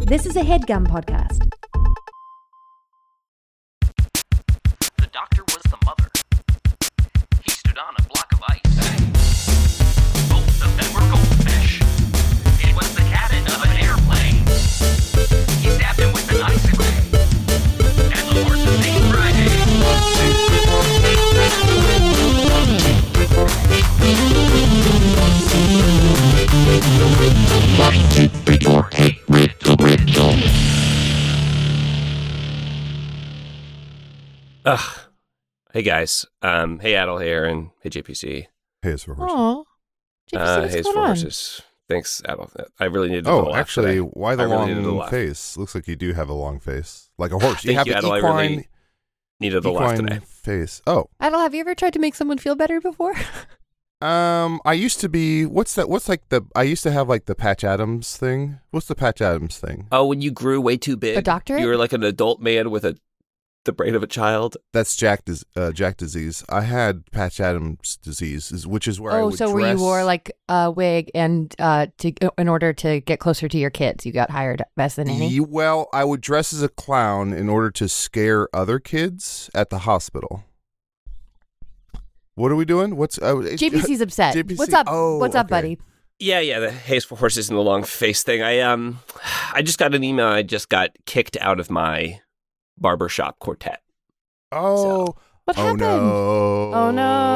This is a HeadGum podcast. The doctor was the mother. He stood on a block of ice. Both of them were goldfish. It was the cabin of an airplane. He stabbed him with an icicle. And the horse's name Friday. Hey guys. Hey Adel, hey Aaron, hey JPC. Hey, it's for horses. Oh, JPC, Hey what's for going on? horses. Thanks, Adel. I really needed to Oh, laugh actually, today. why the I really needed to long laugh. face? Looks like you do have a long face. Like a horse. Thank have you, an Adel. I equine, really needed to laugh today. face. Oh. Adel, have you ever tried to make someone feel better before? I used to be, I used to have like the Patch Adams thing. What's the Patch Adams thing? Oh, when you grew way too big. A doctorate? You were like an adult man with the brain of a child. That's Jack disease. I had Patch Adams disease, which is where I would so where you dress- wore like a wig and in order to get closer to your kids, you got hired as the nanny? Well, I would dress as a clown in order to scare other kids at the hospital. What are we doing? JPC's upset. JPC What's up? Oh, What's up, okay. buddy? Yeah, the haze for horses and the long face thing. I just got an email. I just got kicked out of my barbershop quartet. Oh, What happened? No. Oh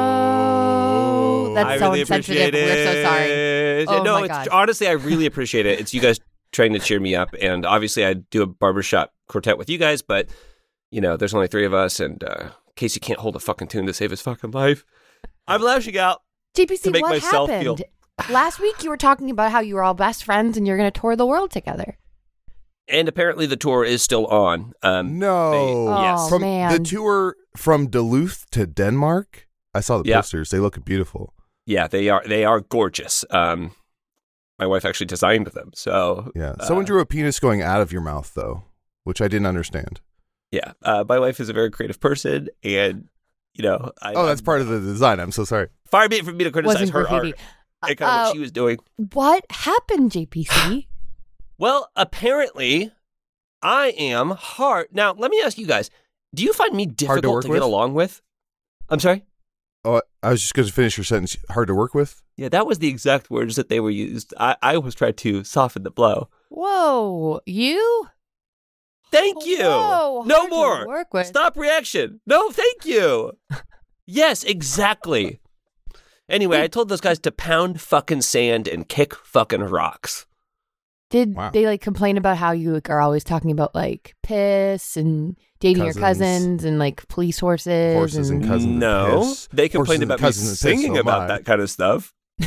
no. That's I so really insensitive. appreciate We're so sorry. it. Oh, no, my it's God. honestly, I really appreciate it. It's you guys trying to cheer me up, and obviously, I do a barbershop quartet with you guys. But there's only three of us, and Casey can't hold a fucking tune to save his fucking life. I'm lashing out. JPC, to make what myself happened? feel- Last week you were talking about how you were all best friends and you're going to tour the world together. And apparently, the tour is still on. No. Yes. From man. the tour from Duluth to Denmark. I saw the Yeah. posters. They look beautiful. Yeah, they are gorgeous. My wife actually designed them. So Yeah. Someone drew a penis going out of your mouth, though, which I didn't understand. yeah, my wife is a very creative person, and That's part of the design. I'm so sorry. far be it from me to criticize Wasn't her graffiti. art and kind of what she was doing. What happened, JPC? Well, apparently, I am hard. Now, let me ask you guys: do you find me difficult work to with? get along with? I'm sorry. Oh, I was just going to finish your sentence. Hard to work with? Yeah, that was the exact words that they were used. I was trying to soften the blow. Whoa, you? Thank you. Whoa, No hard to more. work with. Stop reaction. No, thank you. Yes, exactly. Anyway, I told those guys to pound fucking sand and kick fucking rocks. Did Wow. they complain about how you are always talking about piss and dating your cousins and police horses? Horses and cousins and No, piss. they Horses complained and about me cousins and piss, singing oh about my. that kind of stuff. They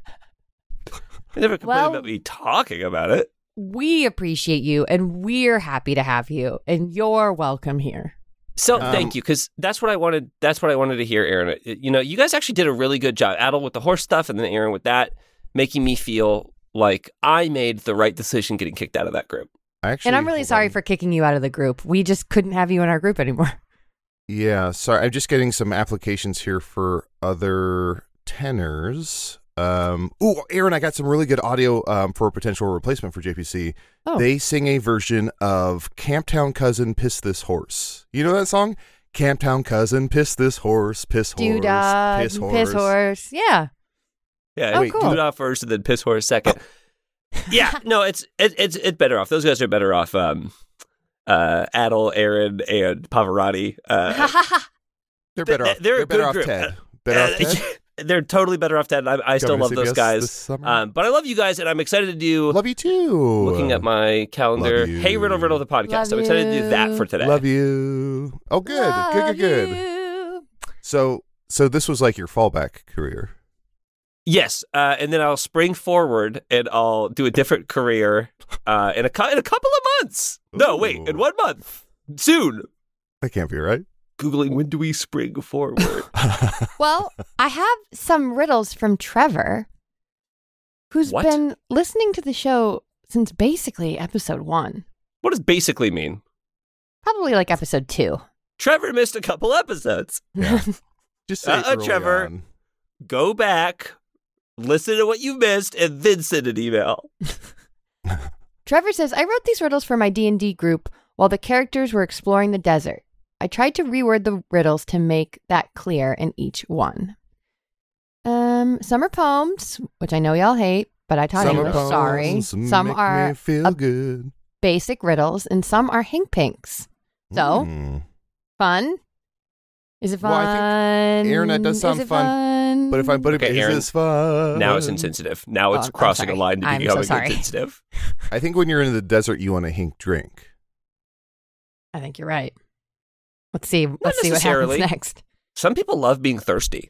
never complained Well- about me talking about it. We appreciate you and we're happy to have you and you're welcome here. So thank you, because that's what I wanted. That's what I wanted to hear, Aaron. You guys actually did a really good job. Adel with the horse stuff, and then Aaron with that, making me feel like I made the right decision getting kicked out of that group. And I'm really sorry for kicking you out of the group. We just couldn't have you in our group anymore. Yeah, sorry. I'm just getting some applications here for other tenors. Aaron, I got some really good audio for a potential replacement for JPC. Oh. They sing a version of Camptown Cousin, Piss This Horse. You know that song? Camptown Cousin, Piss This Horse, Piss Horse, Doodah, Piss Horse. piss horse. Yeah. Yeah, Oh, wait, cool. do it off first and then piss horse second. Yeah, no, it's better off. Those guys are better off. Adel, Aaron, and Pavarotti. They're better off. they're a They're better good off group. Ted. Better off Ted? They're totally better off Ted. I still love Governor those CBS this guys. summer? But I love you guys, and I'm excited to do. Love you too. Looking at my calendar. Love you. Hey, Riddle the podcast. Love I'm excited to do that you. for today. Love you. Oh, good. Love Good. you. So this was like your fallback career. Yes, and then I'll spring forward and I'll do a different career in a couple of months. No, wait, in 1 month. Soon. That can't be right. Googling when do we spring forward? Well, I have some riddles from Trevor, who's What? been listening to the show since basically episode 1. What does basically mean? Probably like episode 2. Trevor missed a couple episodes. Yeah. Just say it early Trevor. on. Go back, listen to what you missed, and then send an email. Trevor says, I wrote these riddles for my D&D group while the characters were exploring the desert. I tried to reword the riddles to make that clear in each one. Some are poems, which I know y'all hate, but I taught English, sorry. Some are me feel good. basic riddles, and some are hink pinks. So, fun? Is it fun? Well, I think, Aaron, that does sound fun. But Okay, Aaron, is this fun? Now it's insensitive. Now it's crossing a line to I'm becoming so sorry. insensitive. I think when you're in the desert, you want a hink drink. I think you're right. Let's see. Let's see what happens necessarily. next. Some people love being thirsty.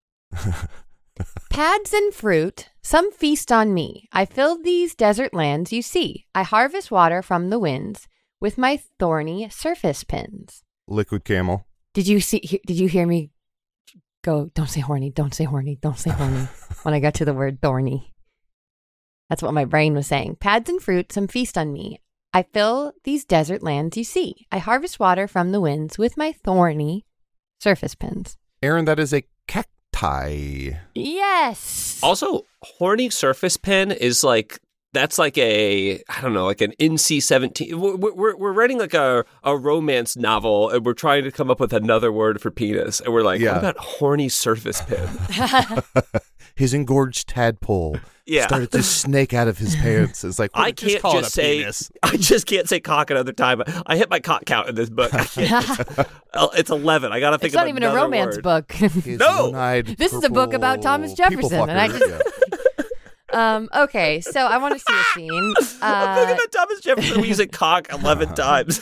Pads and fruit, some feast on me. I fill these desert lands you see. I harvest water from the winds with my thorny surface pins. Liquid Camel. Did you hear me go, don't say horny, don't say horny, don't say horny, when I got to the word thorny? That's what my brain was saying. Pads and fruit, some feast on me. I fill these desert lands you see. I harvest water from the winds with my thorny surface pins. Aaron, that is a cacti. Yes. Also, horny surface pen is like, that's like a, I don't know, like an NC-17. We're writing like a romance novel, and we're trying to come up with another word for penis. And we're like, what about horny surface pen? His engorged tadpole started to snake out of his pants. It's like, I can't just say, penis. I just can't say cock another time. I hit my cock count in this book. I can't, it's 11. I got to think it's of not even a romance word. book. No! This is a book about Thomas Jefferson. And I just... Okay, so I want to see a scene. I'm thinking about Thomas Jefferson. We use it cock 11 times.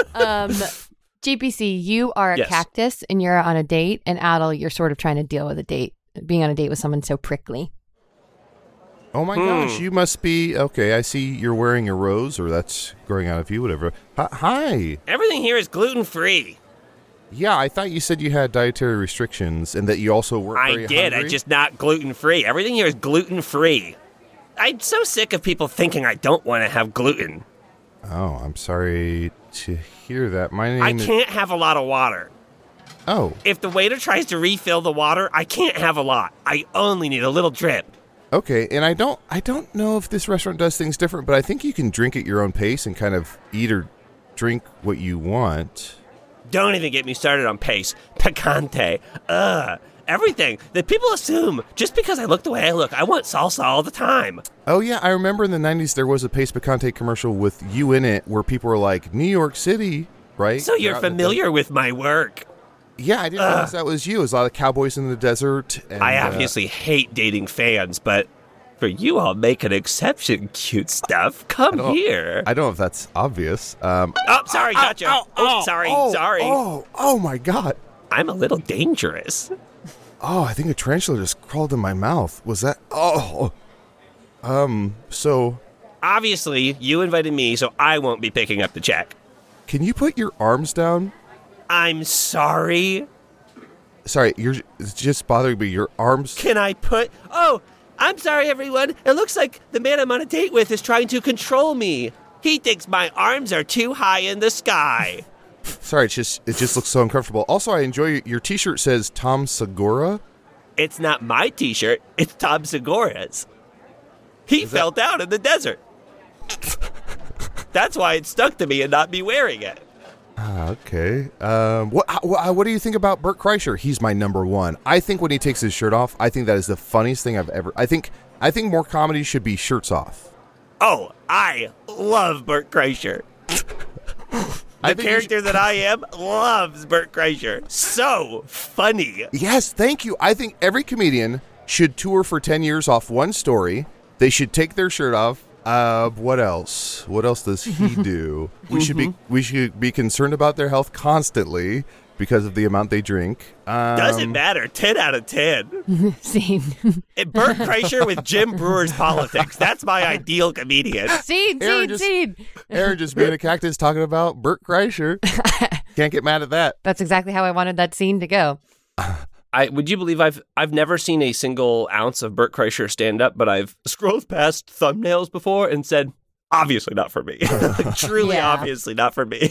GPC, you are a cactus and you're on a date, and Adel, you're sort of trying to deal with being on a date with someone so prickly. Oh my gosh, you must be, okay, I see you're wearing a rose, or that's growing out of you, whatever. Hi. Everything here is gluten-free. Yeah, I thought you said you had dietary restrictions and that you also weren't very I did, hungry. I'm just not gluten-free. Everything here is gluten-free. I'm so sick of people thinking I don't want to have gluten. Oh, I'm sorry to hear that. My name I can't have a lot of water. Oh. If the waiter tries to refill the water, I can't have a lot. I only need a little drip. Okay, and I don't know if this restaurant does things different, but I think you can drink at your own pace and kind of eat or drink what you want. Don't even get me started on pace. Picante. Everything that people assume just because I look the way I look, I want salsa all the time. Oh, yeah, I remember in the 90s there was a Pace Picante commercial with you in it where people were like, New York City, right? So you're familiar with my work. Yeah, I didn't realize that was you. It was a lot of cowboys in the desert. And, I obviously hate dating fans, but for you, I'll make an exception, cute stuff. Come here. I don't know if that's obvious. Sorry, gotcha. Sorry. Oh, my God. I'm a little dangerous. Oh, I think a tarantula just crawled in my mouth. Was that? Oh. So. Obviously, you invited me, so I won't be picking up the check. Can you put your arms down? I'm sorry. Sorry, it's just bothering me. Your arms. Can I put... Oh, I'm sorry, everyone. It looks like the man I'm on a date with is trying to control me. He thinks my arms are too high in the sky. Sorry, it just looks so uncomfortable. Also, I enjoy your T-shirt says Tom Segura. It's not my T-shirt. It's Tom Segura's. He fell down in the desert. That's why it stuck to me and not me wearing it. Okay. What do you think about Bert Kreischer? He's my number one. I think when he takes his shirt off, I think that is the funniest thing I've ever... I think more comedy should be shirts off. Oh, I love Bert Kreischer. The character that I am loves Bert Kreischer. So funny. Yes, thank you. I think every comedian should tour for 10 years off one story. They should take their shirt off. What else? What else does he do? We should be concerned about their health constantly because of the amount they drink. Doesn't matter. 10 out of 10. Scene. Bert Kreischer with Jim Brewer's politics. That's my ideal comedian. Scene. Aaron just being a cactus talking about Bert Kreischer. Can't get mad at that. That's exactly how I wanted that scene to go. Would you believe I've never seen a single ounce of Bert Kreischer stand up, but I've scrolled past thumbnails before and said, obviously not for me. Truly, obviously not for me.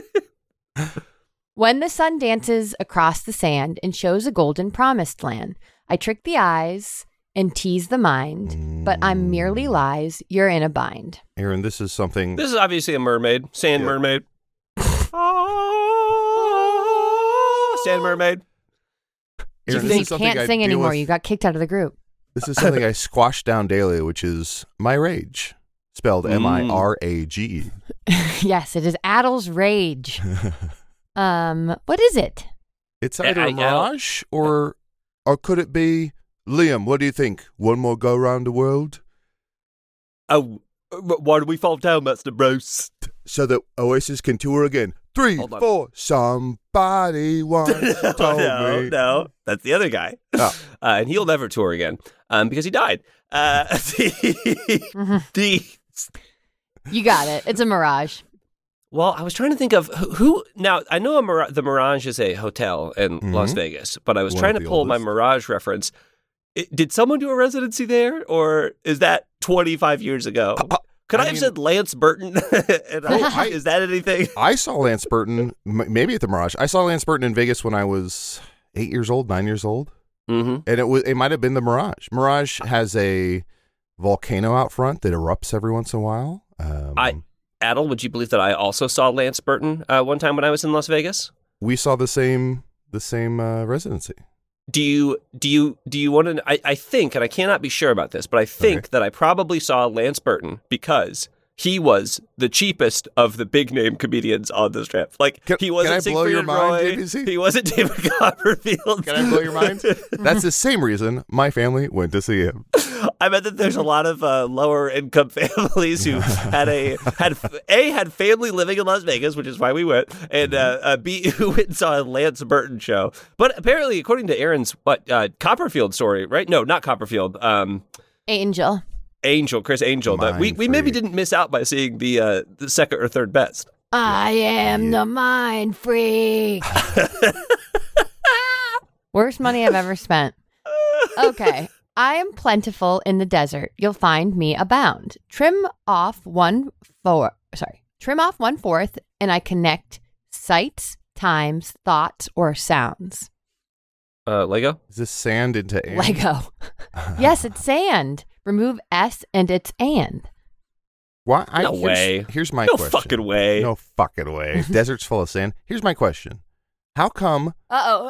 When the sun dances across the sand and shows a golden promised land, I trick the eyes and tease the mind, but I'm merely lies. You're in a bind. Aaron, this is something. This is obviously a mermaid. Sand Yeah. mermaid. Sand mermaid. Aaron, You this is something can't I sing deal anymore. with- You got kicked out of the group. This is something I squash down daily, which is my rage, spelled M-I-R-A-G-E. Yes, it is Adel's rage. What is it? It's either I- a mirage or could it be Liam? What do you think? One more go around the world, Oh, why did we fall down, Master Bruce? so that Oasis can tour again. 3, Hold on. 4. Somebody once told me. No, that's the other guy. Oh. And he'll never tour again because he died. The You got it. It's a mirage. Well, I was trying to think of who. Now, I know the Mirage is a hotel in Las Vegas, but I was One trying of to the pull my oldest. Mirage reference. Did someone do a residency there, or is that 25 years ago? Could I have mean- said Lance Burton? Is that anything? I saw Lance Burton, maybe at the Mirage. I saw Lance Burton in Vegas when I was 8 years old, 9 years old. Mm-hmm. And it might have been the Mirage. Mirage has a volcano out front that erupts every once in a while. Adel, would you believe that I also saw Lance Burton one time when I was in Las Vegas? We saw the same residency. Do you want to? I think, and I cannot be sure about this, but I think that I probably saw Lance Burton because he was the cheapest of the big name comedians on this trip. Like he wasn't can I blow Siegfried your and mind, Roy. JBC? He wasn't David Copperfield. Can I blow your mind? That's the same reason my family went to see him. I bet that there's a lot of lower income families who had family living in Las Vegas, which is why we went, and B, who went and saw a Lance Burton show. But apparently, according to Aaron's Copperfield story, right? No, not Copperfield. Angel. Chris Angel. That we Mind maybe freak. didn't miss out by seeing the second or third best. I am the mind freak. Worst money I've ever spent. Okay. I am plentiful in the desert. You'll find me abound. Trim off 1/4, and I connect sights, times, thoughts, or sounds. Lego. Is this sand into air? Lego. Yes, it's sand. Remove S and it's and. Why? No way. Here's my No question. fucking way. No fucking way. Desert's full of sand. Here's my question. How come? Uh-oh.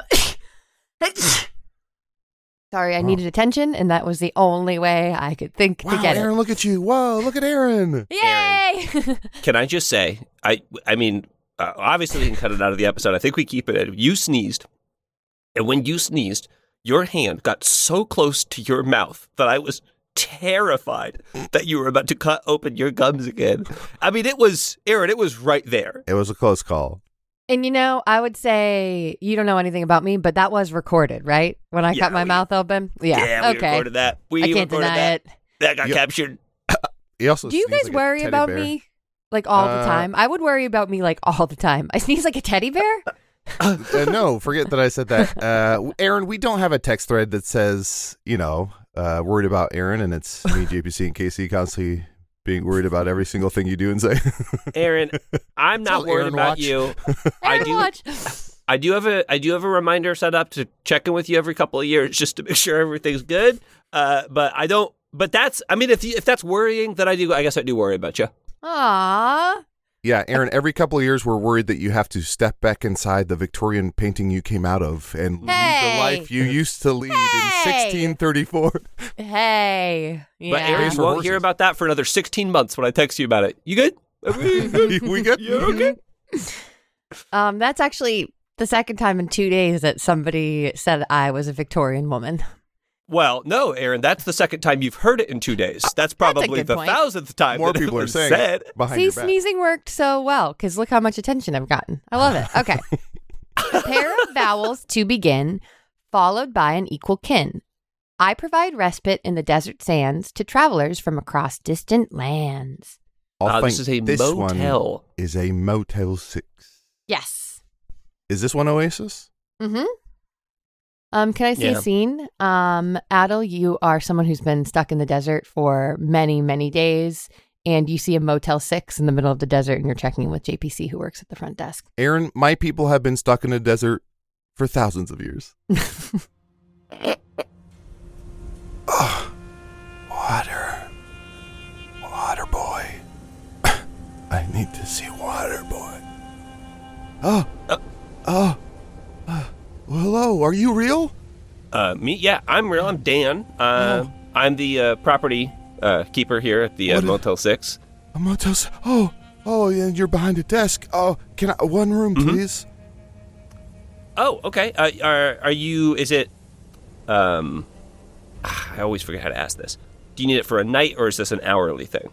Sorry, I needed attention, and that was the only way I could think to Wow, get Aaron, look at you. Whoa, look at Aaron. it. Yay! Can I just say, I mean, obviously we can cut it out of the episode. I think we keep it in. You sneezed, and when you sneezed, your hand got so close to your mouth that I was terrified that you were about to cut open your gums again. I mean, Aaron, it was right there. It was a close call. And I would say you don't know anything about me, but that was recorded, right? When I cut my mouth open? Yeah. We okay. recorded that. We I can't recorded deny that. it. That got Yeah. captured. He also Do you sneezed guys like a worry teddy about bear. me like all the time? I would worry about me like all the time. I sneeze like a teddy bear? No, forget that I said that. Aaron, we don't have a text thread that says, worried about Aaron, and it's me, JPC, and Casey constantly being worried about every single thing you do and say. Aaron, I'm not all worried Aaron about watch. you. Aaron, watch. I do have a reminder set up to check in with you every couple of years just to make sure everything's good. But I don't. But that's. I mean, if that's worrying, then I guess I do worry about you. Aww. Yeah, Aaron, every couple of years we're worried that you have to step back inside the Victorian painting you came out of and lead Hey. the life you used to lead in Hey. 1634. Hey. Yeah. But Aaron, For you won't horses. hear about that for another 16 months when I text you about it. You good? We good? You okay? That's actually the second time in 2 days that somebody said I was a Victorian woman. Well, no, Aaron, that's the second time you've heard it in 2 days. That's probably good the point. 1,000th time More that it people are was saying said. it behind See, your back. sneezing worked so well because look how much attention I've gotten. I love it. Okay. A pair of vowels to begin, followed by an equal kin. I provide respite in the desert sands to travelers from across distant lands. I'll This think is a one motel. is a Motel 6. Yes. Is this one Oasis? Mm-hmm. Can I say Yeah. scene? Adel, you are someone who's been stuck in the desert for many, many days, and you see a Motel 6 in the middle of the desert, and you're checking in with JPC, who works at the front desk. Aaron, my people have been stuck in a desert for thousands of years. Water. Water boy. I need to see water boy. Well, hello, are you real? Me? Yeah, I'm real. I'm Dan. I'm the property keeper here at the Motel 6. A Motel 6. Oh, yeah, you're behind a desk. Oh, can I, one room, please? Oh, okay. Are you, is it, I always forget how to ask this. Do you need it for a night, or is this an hourly thing?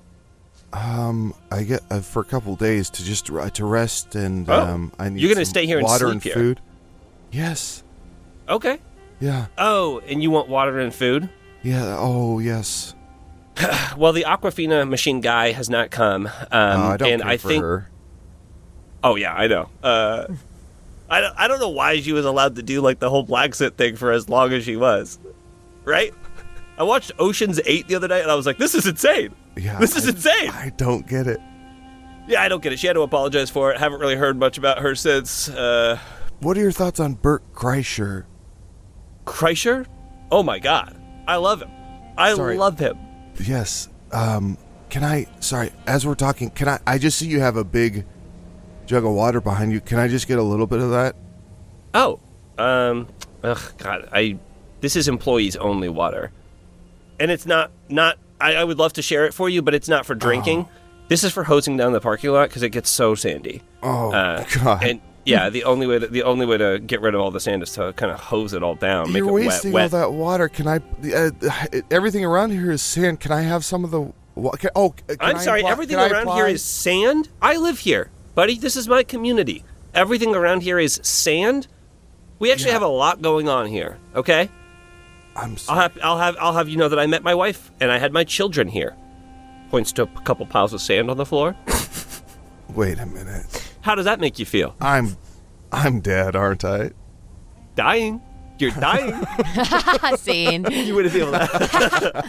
I get for a couple days to just to rest, and I need. You're gonna stay here and water sleep and here? food. Yes. Okay. Yeah. Oh, and you want water and food? Yeah. Oh, yes. Well, the Aquafina machine guy has not come. I don't and care I for think. her. Oh yeah, I know. I don't know why she was allowed to do like the whole black sit thing for as long as she was, right? I watched Ocean's 8 the other night, and I was like, "This is insane. Yeah. This is insane." I don't get it. Yeah, I don't get it. She had to apologize for it. Haven't really heard much about her since. What are your thoughts on Bert Kreischer? Kreischer? Oh my God, I love him. I Sorry. love him. Yes. Can I? Sorry. As we're talking, can I? I just see you have a big jug of water behind you. Can I just get a little bit of that? Oh, God, this is employees only water, and it's not. I would love to share it for you, but it's not for drinking. This is for hosing down the parking lot because it gets so sandy. Oh God! And yeah, the only way to get rid of all the sand is to kind of hose it all down, make You're it wasting wet. all that water. Can I? Everything around here is sand. Can I have some of the? I'm sorry. Everything around here is sand. I live here, buddy. This is my community. Everything around here is sand. We actually have a lot going on here. Okay. I'll have you know that I met my wife and I had my children here. Points to a couple piles of sand on the floor. Wait a minute. How does that make you feel? I'm dead, aren't I? Dying. You're dying. Scene. You wouldn't feel that.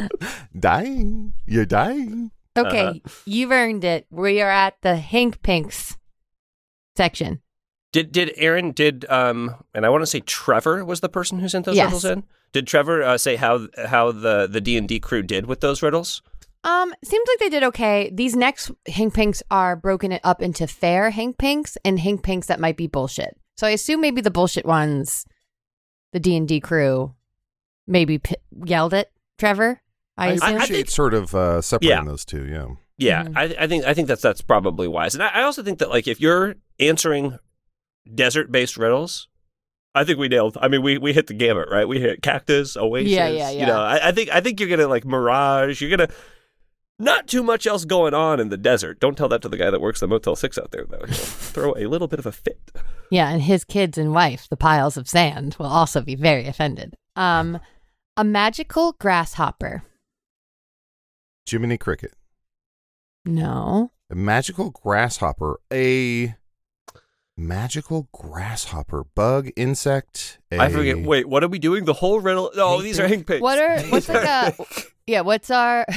Dying. You're dying. Okay, you've earned it. We are at the Hank Pinks section. Did Aaron and I want to say Trevor was the person who sent those Yes. riddles in? Did Trevor say how the D&D crew did with those riddles? Seems like they did okay. These next Hank Pinks are broken up into fair Hank Pinks and Hank Pinks that might be bullshit. So I assume maybe the bullshit ones, the D&D crew, maybe yelled at Trevor. I assume. I appreciate think- sort of separating those two. Yeah. Yeah, Mm-hmm. I think that's probably wise. And I also think that like if you're answering desert-based riddles, I think we nailed. I mean, we hit the gamut, right? We hit cactus, oasis. Yeah. You know, I think you're gonna like mirage. You're gonna not too much else going on in the desert. Don't tell that to the guy that works the Motel 6 out there, though. He'll throw a little bit of a fit. Yeah, and his kids and wife, the piles of sand, will also be very offended. A magical grasshopper. Jiminy Cricket. No. A magical grasshopper. A magical grasshopper. Bug, insect. I forget. Wait, what are we doing? The whole riddle? Oh, Hank these are Hank Pinks. What's like a what's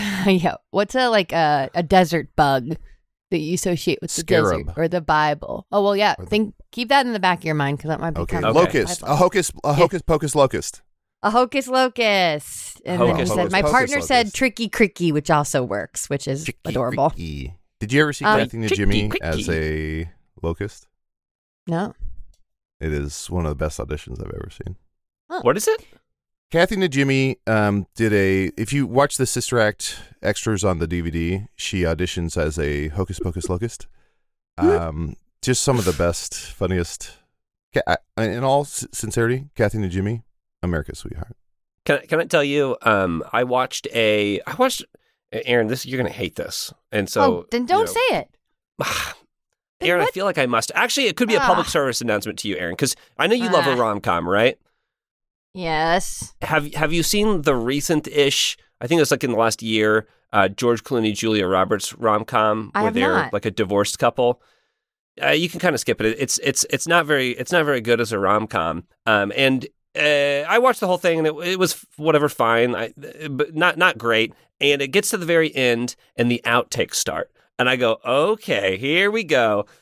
a desert bug that you associate with the Scarab. desert or the Bible? Oh well, yeah. Or the- Keep that in the back of your mind because that might be Okay. kind of Locust. A hocus pocus locust. a hocus locust. And then he Hocus said, pocus my pocus partner said locust. tricky cricky, which also works, which is adorable. Tricky. Did you ever see Kathy and Tricky, Jimmy cricky. as a locust? No. It is one of the best auditions I've ever seen. What is it? Kathy and Jimmy did if you watch the Sister Act extras on the DVD, she auditions as a hocus pocus locust. Just some of the best, funniest, in all sincerity, Kathy and Jimmy, America's sweetheart. Can I tell you? I watched Aaron. You're gonna hate this, and so then don't say it. Then Aaron, I what? feel like I must. Actually, it could be a public service announcement to you, Aaron, because I know you love a rom-com, right? Yes. Have you seen the recent-ish? I think it was like in the last year. George Clooney, Julia Roberts rom-com I where have they're not. like a divorced couple. You can kind of skip it. It's not very good as a rom-com. And I watched the whole thing and it was whatever, fine, but not great. And it gets to the very end and the outtakes start. And I go, okay, here we go.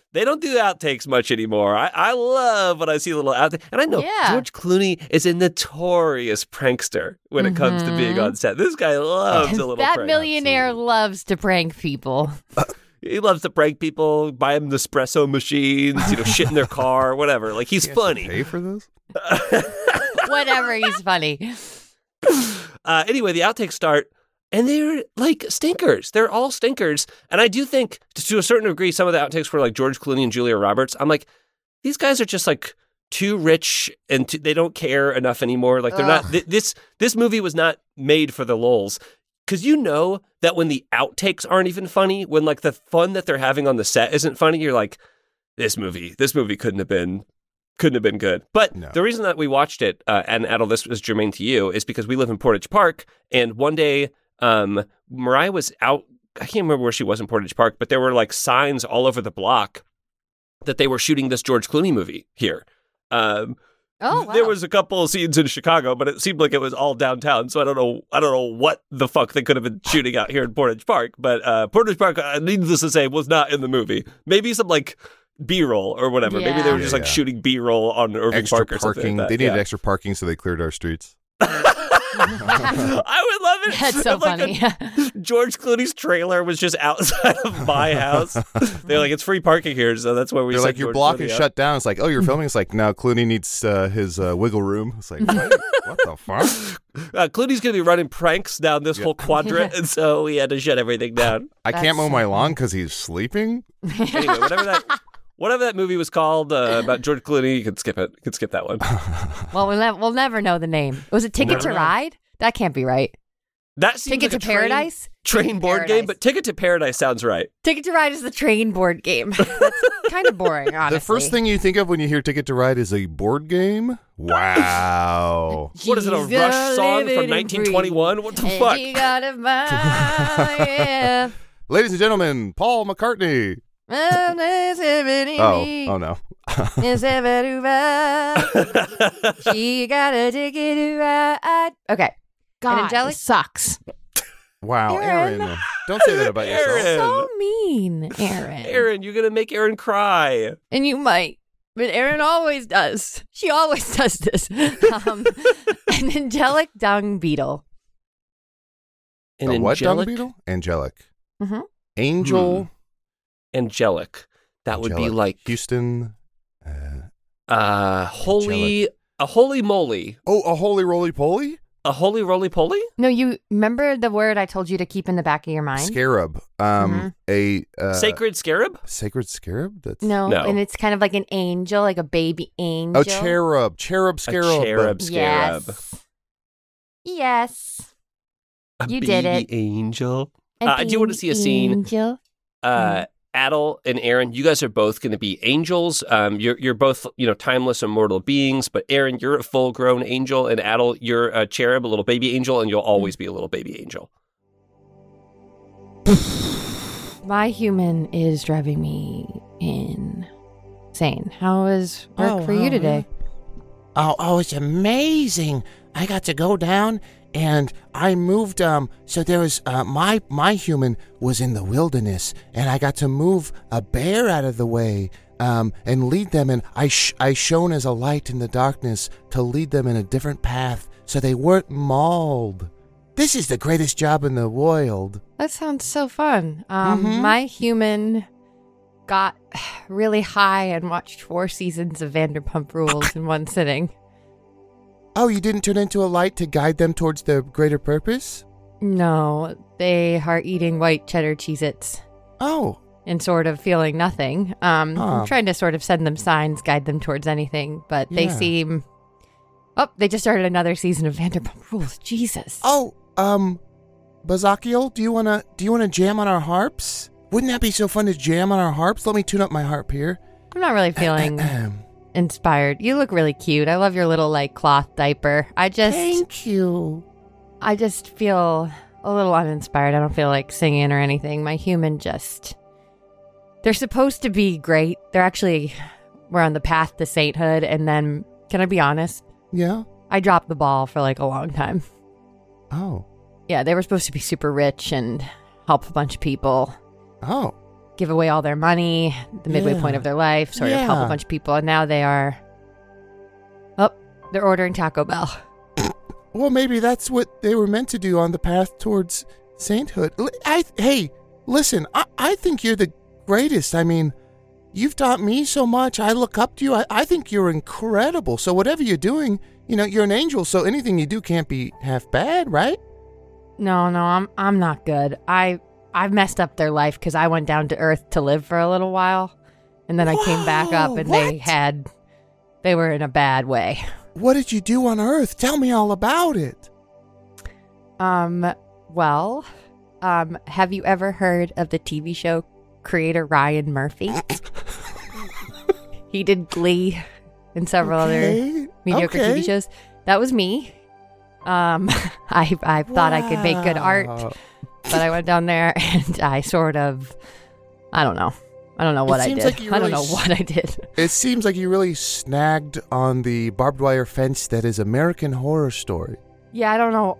They don't do outtakes much anymore. I love when I see a little outtake. And I know George Clooney is a notorious prankster when it comes to being on set. This guy loves a little that prank. millionaire loves to prank people. He loves to prank people, buy them Nespresso machines, shit in their car, whatever. Like, he's funny. Pay for this? Whatever, he's funny. Anyway, the outtakes start, and they're like stinkers. They're all stinkers. And I do think, to a certain degree, some of the outtakes were like George Clooney and Julia Roberts. I'm like, these guys are just like too rich and they don't care enough anymore. Like, they're not. This movie was not made for the lulz. Because you know that when the outtakes aren't even funny, when like the fun that they're having on the set isn't funny, you're like, this movie couldn't have been good. But the reason that we watched it, and Adel, this is germane to you, is because we live in Portage Park, and one day Mariah was out. I can't remember where she was in Portage Park, but there were like signs all over the block that they were shooting this George Clooney movie here. Oh, wow. There was a couple of scenes in Chicago, but it seemed like it was all downtown. So I don't know what the fuck they could have been shooting out here in Portage Park. But Portage Park, needless to say, was not in the movie. Maybe some like B-roll or whatever. Yeah. Maybe they were just like shooting B-roll on Irving Extra Park or something parking. like that. They needed extra parking, so they cleared our streets. I would love it. That's so If, like, funny. George Clooney's trailer was just outside of my house. They're like, it's free parking here, so that's why we. They're sent like, your George block Clooney is out. shut down. It's like, oh, you're filming. It's like, now Clooney needs his wiggle room. It's like, what the fuck? Clooney's going to be running pranks down this whole quadrant, and so we had to shut everything down. I can't mow my lawn because he's sleeping. Anyway, whatever that movie was called about George Clooney, you can skip it. You can skip that one. Well, we'll never know the name. Was it Ticket to Ride? That can't be right. That seems Ticket like to a Paradise? train board Paradise. game, but Ticket to Paradise sounds right. Ticket to Ride is the train board game. That's kind of boring, honestly. The first thing you think of when you hear Ticket to Ride is a board game? Wow. What is it, a Rush song from 1921? What the fuck? You gotta buy, yeah. Ladies and gentlemen, Paul McCartney. Oh no. She got a ticket to ride. Okay. God, Angelic? sucks. Wow, Aaron. Aaron. Don't say that about yourself. Aaron. So mean, Aaron. Aaron, you're going to make Aaron cry. And you might. But Aaron always does. She always does this. An angelic dung beetle. An A what dung angelic? beetle? Angelic. Mm-hmm. Angel. Angelic. That would be Angelic. like Houston. a holy moly. Oh, a holy roly poly? A holy roly poly? No, you remember the word I told you to keep in the back of your mind? Scarab. Mhm. A Sacred scarab? sacred scarab? That's No, No. and it's kind of like an angel, like a baby angel. Oh, cherub. Cherub scarab. A cherub scarab. Yes. Yes. A You baby did it. angel. A I do want to see a baby scene. Angel. Adel and Aaron, you guys are both going to be angels. You're both, timeless, immortal beings. But Aaron, you're a full-grown angel, and Adel, you're a cherub, a little baby angel, and you'll always be a little baby angel. My human is driving me insane. How was work for you today? Oh, it's amazing. I got to go down and I moved, so there was, my human was in the wilderness and I got to move a bear out of the way, and lead them, and I shone as a light in the darkness to lead them in a different path so they weren't mauled. This is the greatest job in the world. That sounds so fun. Mhm. My human got really high and watched 4 seasons of Vanderpump Rules in one sitting. Oh, you didn't turn into a light to guide them towards the greater purpose? No, they are eating white cheddar Cheez-Its Oh, and sort of feeling nothing. I'm Huh. trying to sort of send them signs, guide them towards anything, but they Yeah. seem... Oh, they just started another season of Vanderpump Rules. Jesus. Bazakiel, do you wanna jam on our harps? Wouldn't that be so fun to jam on our harps? Let me tune up my harp here. I'm not really feeling inspired. You look really cute. I love your little, cloth diaper. Thank you. I just feel a little uninspired. I don't feel like singing or anything. My human just... They're supposed to be great. We're on the path to sainthood. And then, can I be honest? Yeah? I dropped the ball for a long time. Oh. Yeah, they were supposed to be super rich and help a bunch of people. Oh. give away all their money, the midway Yeah. point of their life, sort of help Yeah. a bunch of people. And now they're ordering Taco Bell. Well, maybe that's what they were meant to do on the path towards sainthood. Hey, listen, I think you're the greatest. I mean, you've taught me so much. I look up to you. I think you're incredible. So whatever you're doing, you're an angel. So anything you do can't be half bad, right? No, I'm not good. I've messed up their life because I went down to Earth to live for a little while, and then I came back up, and Whoa, they were in a bad way. What did you do on Earth? Tell me all about it. Well, have you ever heard of the TV show creator Ryan Murphy? He did Glee and several other mediocre TV shows. That was me. I thought I could make good art, but I went down there and I sort of, I don't know what I seems did. like you I don't really know what I did. It seems like you really snagged on the barbed wire fence that is American Horror Story. Yeah, I don't know.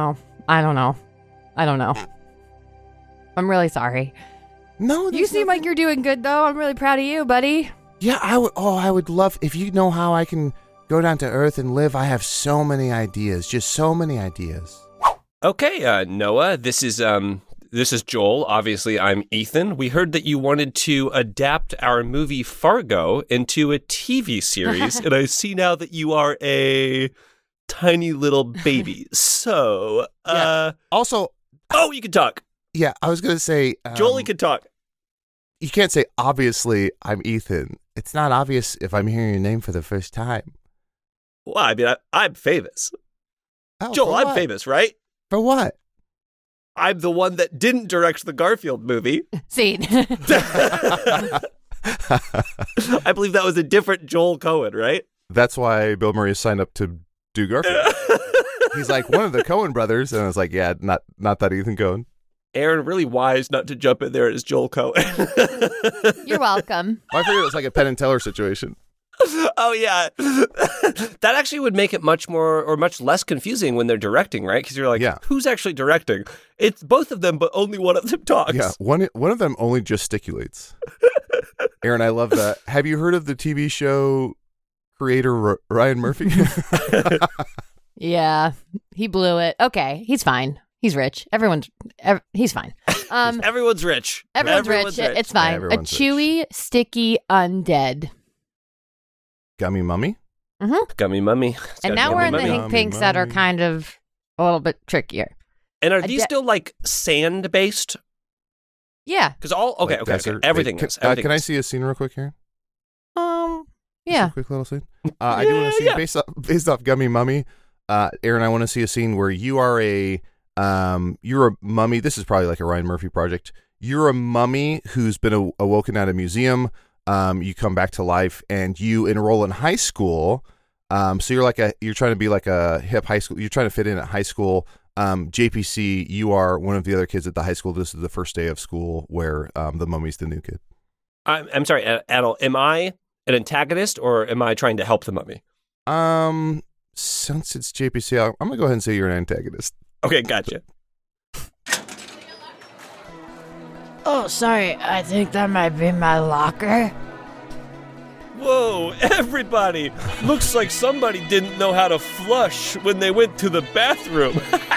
I'm really sorry. No, You there's seem like you're doing good, though. I'm really proud of you, buddy. Yeah, I would love if you know how I can go down to Earth and live. I have so many ideas, just so many ideas. Okay, Noah, this is Joel. Obviously, I'm Ethan. We heard that you wanted to adapt our movie Fargo into a TV series, and I see now that you are a tiny little baby. So, Also, oh, you can talk. yeah, I was gonna say, Joel can talk. you can't say obviously I'm Ethan. It's not obvious if I'm hearing your name for the first time. Well, I mean, I'm famous. Oh, Joel, for I'm what? famous, right? For what? I'm the one that didn't direct the Garfield movie. Scene. I believe that was a different Joel Cohen, right? That's why Bill Murray signed up to do Garfield. He's like one of the Coen brothers, and I was like, yeah, not that Ethan Coen. Aaron, really wise not to jump in there as Joel Cohen. You're welcome. I figured it was like a Penn and Teller situation. Oh, yeah. That actually would make it much less confusing when they're directing, right? Because you're like, Yeah. who's actually directing? It's both of them, but only one of them talks. Yeah, one of them only gesticulates. Aaron, I love that. Have you heard of the TV show creator Ryan Murphy? Yeah, he blew it. Okay, he's fine. He's rich. He's fine. Everyone's rich. Everyone's rich. It's fine. Everyone's a chewy, sticky undead. Gummy Mummy? Gummy Mummy. It's And got now we're in Gummy the Mummy. Hink Pinks that are Mummy. kind of a little bit trickier. And are a these de- still like sand based? Yeah. Because okay. Desert? Everything Wait, is. Everything can I is. see a scene real quick here? Just Yeah. a quick little scene. I do want to see Yeah. based off Gummy Mummy. Aaron, I want to see a scene where you are you're a mummy. This is probably like a Ryan Murphy project. You're a mummy who's been awoken at a museum. You come back to life and you enroll in high school. So you're trying to be like a hip high school. You're trying to fit in at high school. JPC, you are one of the other kids at the high school. This is the first day of school where the mummy's the new kid. I'm sorry, Adel. Am I an antagonist or am I trying to help the mummy? Since it's JPC, I'm gonna go ahead and say you're an antagonist. Okay, gotcha. Oh, sorry. I think that might be my locker. Whoa, everybody! Looks like somebody didn't know how to flush when they went to the bathroom.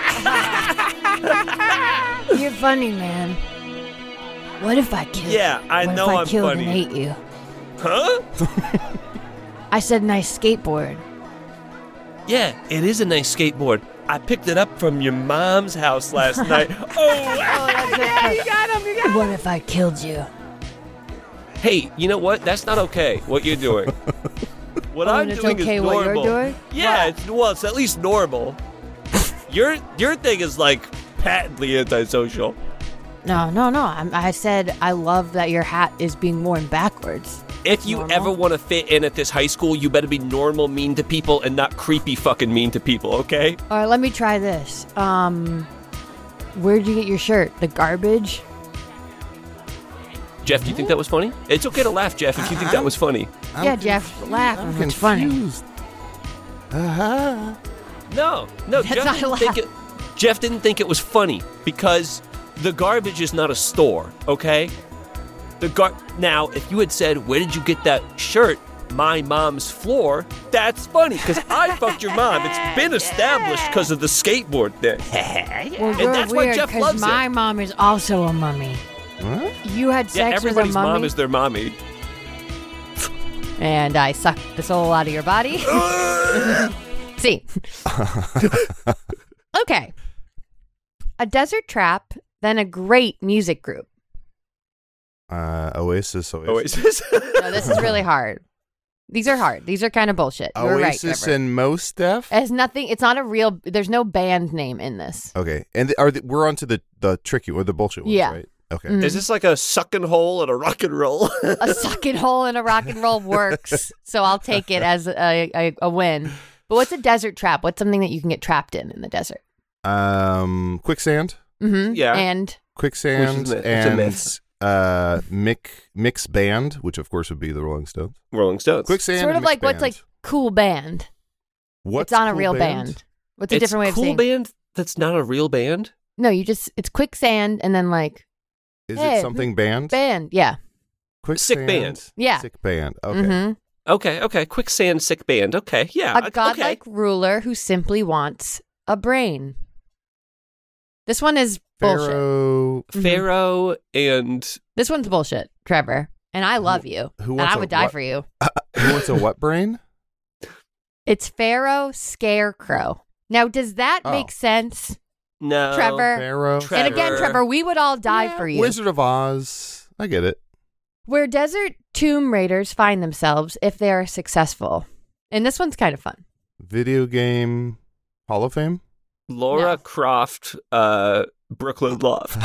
You're funny, man. What if I killed? Yeah, I what know if I I'm killed funny. and ate you? Huh? I said nice skateboard. Yeah, it is a nice skateboard. I picked it up from your mom's house last night. Oh, yeah, you got him, What if I killed you? Hey, you know what? That's not okay, what you're doing. What I'm it's doing okay is what you're normal. doing? Yeah, it's at least normal. Your thing is like patently antisocial. No. I said I love that your hat is being worn backwards. If you Normal? ever want to fit in at this high school, you better be normal mean to people and not creepy fucking mean to people, okay? All right, let me try this. Where'd you get your shirt? The garbage? Jeff, do you think that was funny? It's okay to laugh, Jeff, if you think that was funny. Yeah, Jeff, laugh. I'm It's funny. confused. Uh-huh. No, That's Jeff not a didn't think laugh. Jeff didn't think it was funny because the garbage is not a store, okay? Now, if you had said, where did you get that shirt? My mom's floor, that's funny, because I fucked your mom. It's been established because of the skateboard thing. Well, And you're that's why weird Jeff because loves my it. mom is also a mummy. Huh? You had Yeah, sex with a everybody's mummy, mom is their mommy. and I sucked the soul out of your body. See. Okay. A desert trap, then a great music group. Oasis. Oasis. No, this is really hard. These are hard. These are kind of bullshit. You were right, Oasis Trevor. and Mos Def. It has nothing. It's not a real. There's no band name in this. Okay, and we're on to the tricky or the bullshit ones, Yeah. right? Okay. Mhm. Is this like a sucking hole and a rock and roll? A sucking hole in a rock and roll works, so I'll take it as a win. But what's a desert trap? What's something that you can get trapped in the desert? Quicksand. Mm-hmm. Yeah. And Quicksand Which is a and myth. Mix Band, which of course would be the Rolling Stones. Rolling Stones. Quicksand. sort and of Mix like what's Band. like cool band. What's It's not a cool real band. What's a It's different way of cool saying? band that's not a real band? No, it's quicksand and then like Is Hey, it something band? band. Yeah. Quicksand. Sick band. Yeah. Sick band. Okay. Mhm. Okay. Quicksand sick band. Okay, yeah. A godlike ruler who simply wants a brain. This one is bullshit. Pharaoh. Pharaoh and This one's bullshit, Trevor. And I love you. who And wants I a would die what? for you. Who wants a what brain? It's Pharaoh Scarecrow. Now, does that Oh. make sense, no. Trevor? Pharaoh. And again, Trevor. Trevor, we would all die Yeah, for you. Wizard of Oz. I get it. Where desert tomb raiders find themselves if they are successful. And this one's kind of fun. Video game Hall of Fame. Laura No. Croft, Brooklyn Love.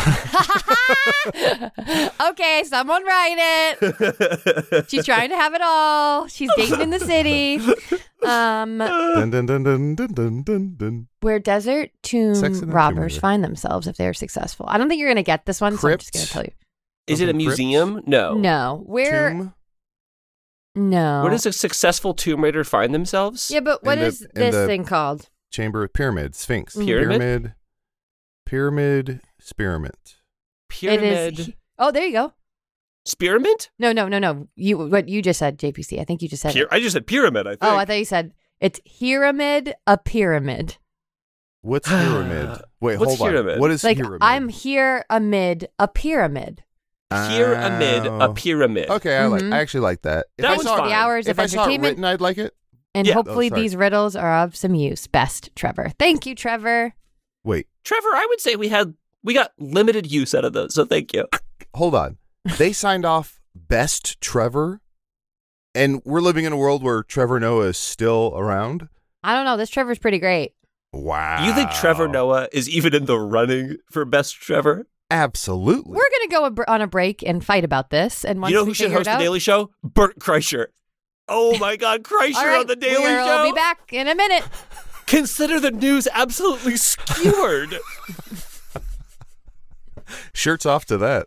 Okay, someone write it. She's trying to have it all. She's dating in the city. Dun, dun, dun, dun, dun, dun, dun, dun. Where desert Sex tomb and the Tomb robbers Raider. find themselves if they're successful. I don't think you're going to get this one, so I'm just Crypt. going to tell you. Is it a Something crypt? museum? No. No. Where? Tomb. No. Where does a successful Tomb Raider find themselves? Yeah, but what In the- is in this the- thing called? Chamber of Pyramid. Sphinx. Pyramid? Pyramid. Experiment. Pyramid. It is. Oh, there you go. Spearmint? No. What you just said, JPC. I think you just said it. I just said pyramid, I think. Oh, I thought you said it's pyramid, a pyramid. What's pyramid? Wait, What's hold pyramid? on. What is Like pyramid? I'm here amid a pyramid. Pyramid, a Oh. pyramid. Okay, Mhm. I actually like that. If That I one's saw it- fine. The hours if of I saw it entertainment, written, I'd like it. and Yeah. hopefully Oh, sorry. these riddles are of some use. Best, Trevor. Thank you, Trevor. Wait, Trevor, I would say we got limited use out of those, so thank you. hold on. They signed off best Trevor, and we're living in a world where Trevor Noah is still around. I don't know. This Trevor's pretty great. Wow. You think Trevor Noah is even in the running for best Trevor? Absolutely. We're gonna go on a break and fight about this. And once You know we who should figure host it the out, Daily Show? Bert Kreischer. Oh my God, Kreischer all right, on the Daily we'll Show. be back in a minute. Consider the news absolutely skewered. Shirts off to that.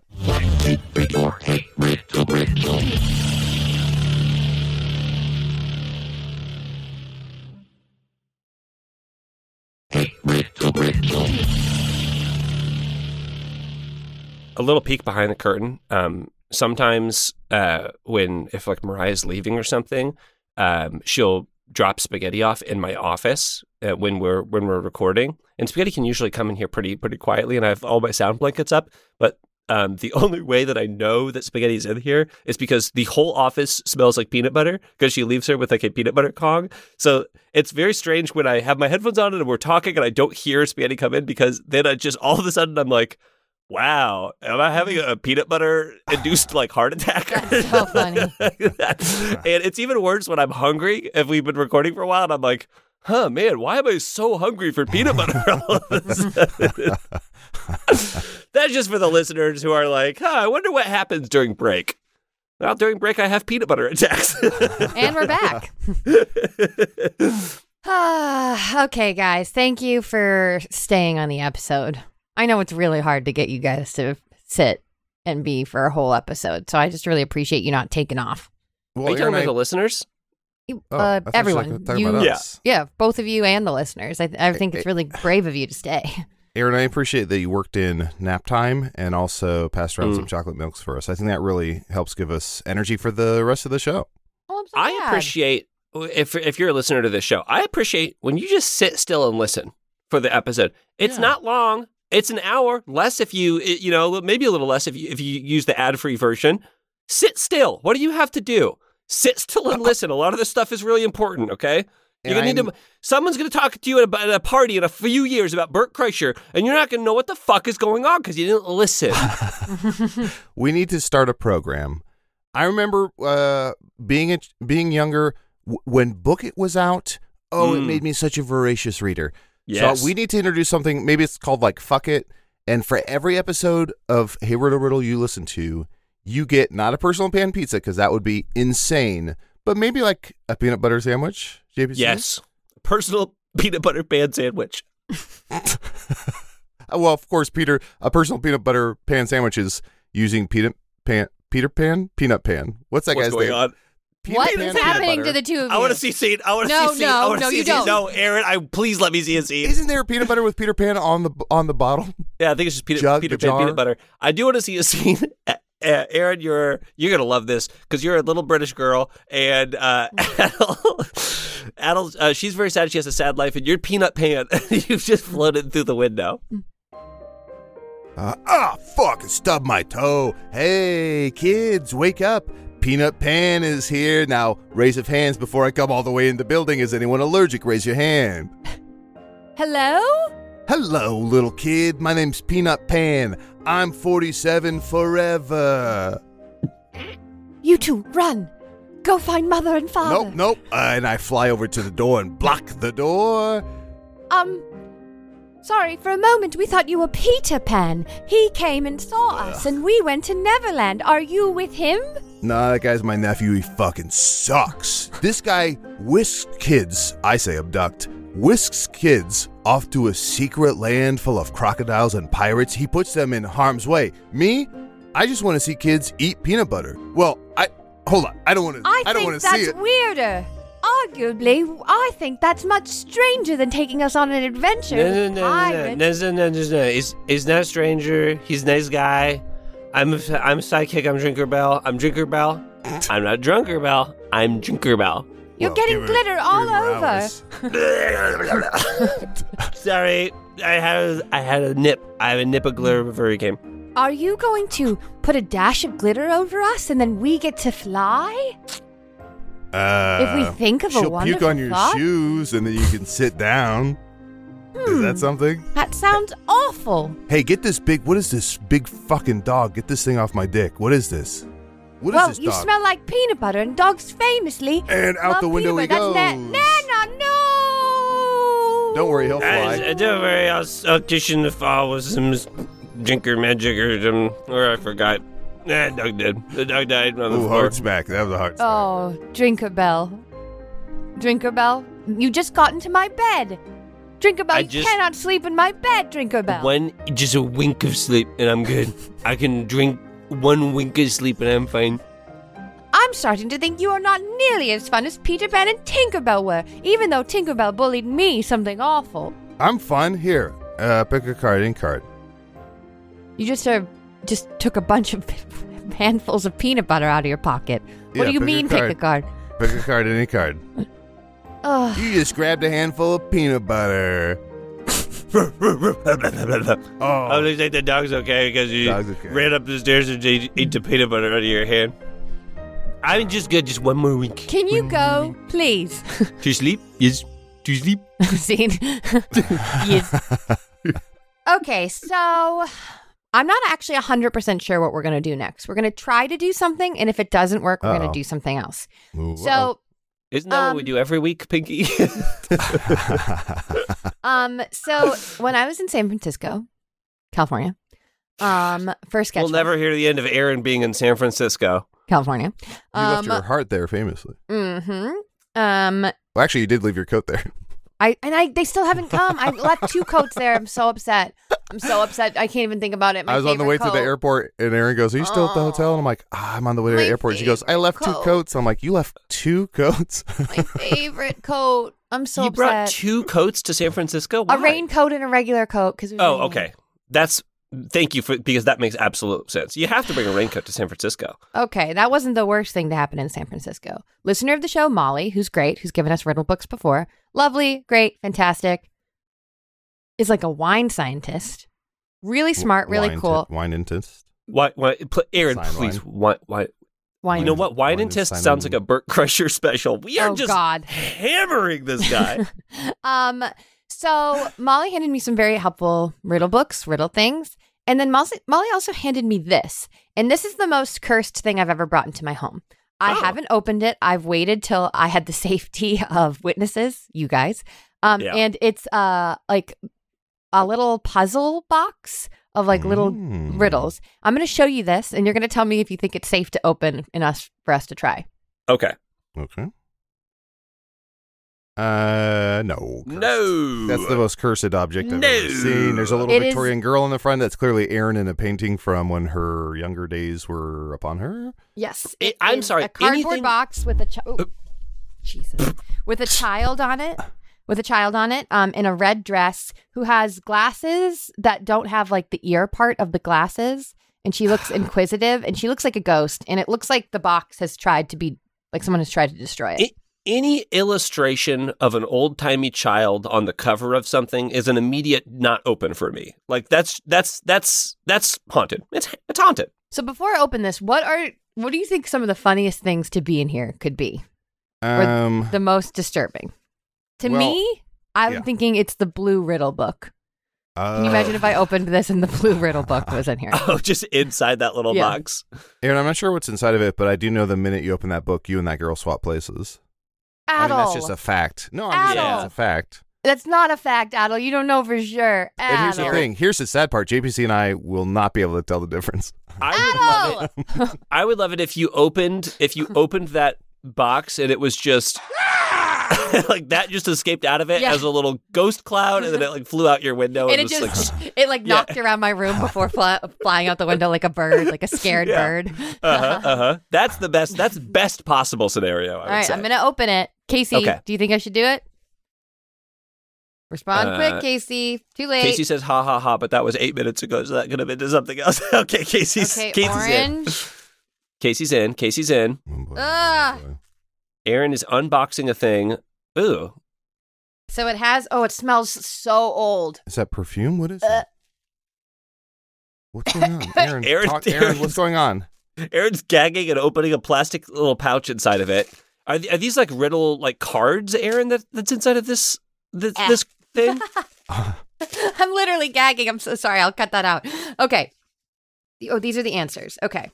A little peek behind the curtain. Sometimes if like Mariah's leaving or something, she'll drop Spaghetti off in my office when we're recording. And Spaghetti can usually come in here pretty quietly, and I have all my sound blankets up. But the only way that I know that Spaghetti's in here is because the whole office smells like peanut butter because she leaves her with like a peanut butter Kong. So it's very strange when I have my headphones on and we're talking and I don't hear Spaghetti come in, because then I just all of a sudden I'm like, wow, am I having a peanut butter induced like heart attack? That's so funny. And it's even worse when I'm hungry. If we've been recording for a while and I'm like, huh, man, why am I so hungry for peanut butter all of a sudden? That's just for the listeners who are like, I wonder what happens during break. Well, during break, I have peanut butter attacks. And we're back. Okay, guys. Thank you for staying on the episode. I know it's really hard to get you guys to sit and be for a whole episode, so I just really appreciate you not taking off. Well, Are you talking Aaron, about the listeners? I thought you Everyone. were talking about You- us. Yeah, both of you and the listeners. I think it's really brave of you to stay. Aaron, I appreciate that you worked in nap time and also passed around some chocolate milks for us. I think that really helps give us energy for the rest of the show. Oh, I'm so I glad. appreciate, if you're a listener to this show, I appreciate when you just sit still and listen for the episode. It's not long. It's an hour, less if you maybe a little less if you use the ad-free version. Sit still. What do you have to do? Sit still and listen. A lot of this stuff is really important, okay? You're gonna need to. Someone's gonna talk to you at a party in a few years about Bert Kreischer, and you're not gonna know what the fuck is going on because you didn't listen. We need to start a program. I remember being younger when Book It was out. Oh, it made me such a voracious reader. Yes. So we need to introduce something. Maybe it's called like Fuck It. And for every episode of Hey Riddle Riddle you listen to, you get not a personal pan pizza because that would be insane, but maybe like a peanut butter sandwich. JPC? Yes, personal peanut butter pan sandwich. Well, of course, a personal peanut butter pan sandwich is using peanut pan. What's that What's guy's going name? on? What Pan is peanut happening butter. to the two of you? I want to see scene. I want to No, see scene. no, I want to no, see you scene. don't. No, Aaron, please let me see a scene. Isn't there peanut butter with Peter Pan on the bottle? Yeah, I think it's just Peter Jug, Pan the jar? peanut butter. I do want to see a scene. Aaron, you're gonna love this because you're a little British girl, and Adel, she's very sad. She has a sad life, and you're Peanut Pan. You've just floated through the window. Fuck! I stubbed my toe. Hey, kids, wake up! Peanut Pan is here. Now, raise of hands before I come all the way in the building. Is anyone allergic? Raise your hand. Hello? Hello, little kid. My name's Peanut Pan. I'm 47 forever. You two, run. Go find mother and father. Nope. And I fly over to the door and block the door. Sorry, for a moment we thought you were Peter Pan. He came and saw us and we went to Neverland. Are you with him? Nah, that guy's my nephew. He fucking sucks. This guy whisks kids, I say abduct, whisks kids off to a secret land full of crocodiles and pirates. He puts them in harm's way. Me? I just want to see kids eat peanut butter. Well, hold on. I don't want to see that's it. weirder. Arguably, I think that's much stranger than taking us on an adventure. with pirates. No. He's not a stranger. He's a nice guy. I'm a sidekick. I'm Drinker Bell. I'm Drinker Bell. I'm not Drunker Bell. I'm Drinker Bell. You're Well, getting give her- glitter all give her over. hours. Sorry, I had a nip. I have a nip of glitter before he came. Are you going to put a dash of glitter over us and then we get to fly? If we think of a she'll wonderful puke on your thought? shoes and then you can sit down. Is that something? That sounds awful. Hey, what is this big fucking dog? Get this thing off my dick. What is this? What is Well, this you dog? smell like peanut butter, and dogs famously And out love the window he peanut butter. goes. No. Don't worry, he'll fly. Don't worry, I'll dish in the fall with some Jinker magic or I forgot. Nah, dog dead. The dog died on the Ooh, floor. heart smack. That was a heart smack. Oh, Drinkerbell. Drinkerbell, you just got into my bed. Drinkerbell, you cannot sleep in my bed, Drinkerbell. Just a wink of sleep and I'm good. I can drink one wink of sleep and I'm fine. I'm starting to think you are not nearly as fun as Peter Pan and Tinkerbell were, even though Tinkerbell bullied me something awful. I'm fun. Here, pick a card. Any card. You just took a bunch of handfuls of peanut butter out of your pocket. What Yeah, do you pick a mean, card. pick a card? Pick a card. Any card. Ugh. You just grabbed a handful of peanut butter. I'm Oh, gonna think the dog's okay because you Dog's okay. ran up the stairs and ate the peanut butter out of your hand. I'm just good. Just one more week. Can you go, please? To sleep? Yes. To sleep? Scene. Yes. Okay, so I'm not actually 100% sure what we're going to do next. We're going to try to do something, and if it doesn't work, we're going Uh-oh. to do something else. Ooh, So, Isn't that what we do every week, Pinky? so when I was in San Francisco, California, for sketch We'll never hear the end of Aaron being in San Francisco. California. you left your heart there famously. Mm-hmm. Well, actually, you did leave your coat there. They still haven't come. I left 2 coats there. I'm so upset. I can't even think about it. I was on the way to the airport, and Erin goes, "Are you still at the hotel?" And I'm like, "I'm on the way to the airport." She goes, "I left 2 coats." I'm like, "You left 2 coats?" My favorite coat. I'm so You upset. brought 2 coats to San Francisco? Why? A raincoat and a regular coat. Oh, okay. Thank you because that makes absolute sense. You have to bring a raincoat to San Francisco. Okay, that wasn't the worst thing to happen in San Francisco. Listener of the show, Molly, who's great, who's given us riddle books before, lovely, great, fantastic, is like a wine scientist. Really smart, really cool. Wine-intist? Aaron, Sign please. Wine. You know what? Wine-intist sounds like a Burt Kreischer special. We are just hammering this guy. So Molly handed me some very helpful riddle books, riddle things. And then Molly also handed me this. And this is the most cursed thing I've ever brought into my home. I haven't opened it. I've waited till I had the safety of witnesses, you guys. And it's like a little puzzle box of like little riddles. I'm going to show you this, and you're going to tell me if you think it's safe to open for us to try. Okay. Okay. No. No. That's the most cursed object I've ever seen. There's a little Victorian girl in the front that's clearly Erin in a painting from when her younger days were upon her. Yes. I'm sorry. A cardboard box with a Jesus. With a child on it. In a red dress who has glasses that don't have like the ear part of the glasses. And she looks inquisitive and she looks like a ghost. And it looks like the box has tried to be like someone has tried to destroy it. Any illustration of an old-timey child on the cover of something is an immediate not open for me. Like that's haunted. It's haunted. So before I open this, what do you think some of the funniest things to be in here could be? Or the most disturbing? To me, I'm thinking it's the blue riddle book. Can you imagine if I opened this and the blue riddle book was in here? Oh, just inside that little box. Aaron, I'm not sure what's inside of it, but I do know the minute you open that book, you and that girl swap places. Adel. That's just a fact. No, I'm just saying it's a fact. That's not a fact, Adel. You don't know for sure. Adel. And here's the thing. Here's the sad part. JPC and I will not be able to tell the difference. I would love it if you opened that box and it was just like that just escaped out of it as a little ghost cloud, and then it like flew out your window and it knocked around my room before flying out the window like a bird, like a scared bird. That's the best. That's best possible scenario. All right, I'm gonna open it. Casey, do you think I should do it? Respond quick, Casey. Too late. Casey says ha ha ha, but that was 8 minutes ago, so that could have been to something else. Okay, Casey's orange. in. Casey's in. Aaron is unboxing a thing. Ooh. So it has, it smells so old. Is that perfume? What is it? What's going on? Aaron, what's going on? Aaron's gagging and opening a plastic little pouch inside of it. Are these like riddle like cards, Aaron, that's inside of this thing? I'm literally gagging. I'm so sorry. I'll cut that out. Okay. Oh, these are the answers. Okay.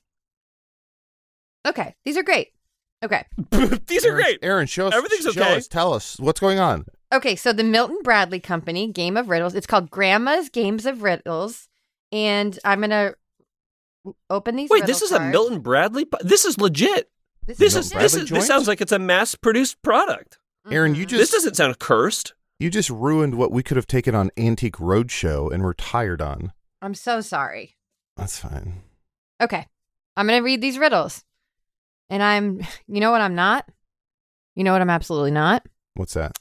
These are great. Okay. These are great. Aaron, show us. Everything's okay. Show us, tell us what's going on. Okay, so the Milton Bradley Company Game of Riddles. It's called Grandma's Games of Riddles, and I'm gonna open these. Wait, this is a Milton Bradley. This is legit. This sounds like it's a mass-produced product. Aaron, this doesn't sound cursed. You just ruined what we could have taken on Antique Roadshow and retired on. I'm so sorry. That's fine. Okay, I'm gonna read these riddles. And you know what I'm not? You know what I'm absolutely not? What's that?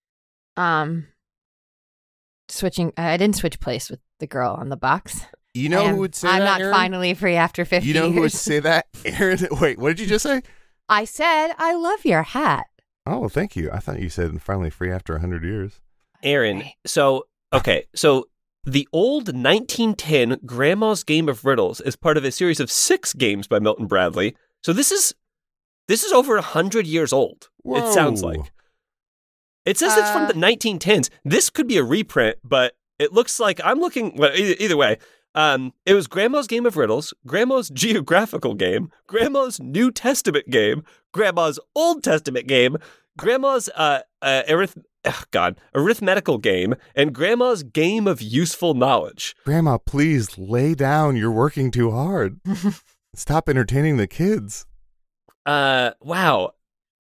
Switching. I didn't switch place with the girl on the box. You know who would say that, I'm not Aaron? finally free after 50 years. You know who would say that, Aaron? Wait, what did you just say? I said, I love your hat. Oh, thank you. I thought you said finally free after 100 years. Aaron, so the old 1910 Grandma's Game of Riddles is part of a series of 6 games by Milton Bradley. So this is over 100 years old. Whoa. It sounds like. It says it's from the 1910s. This could be a reprint, but it looks like I'm looking. Well, either way, it was Grandma's Game of Riddles, Grandma's Geographical Game, Grandma's New Testament Game, Grandma's Old Testament Game, Grandma's Arithmetical Game, and Grandma's Game of Useful Knowledge. Grandma, please lay down. You're working too hard. Stop entertaining the kids. Wow.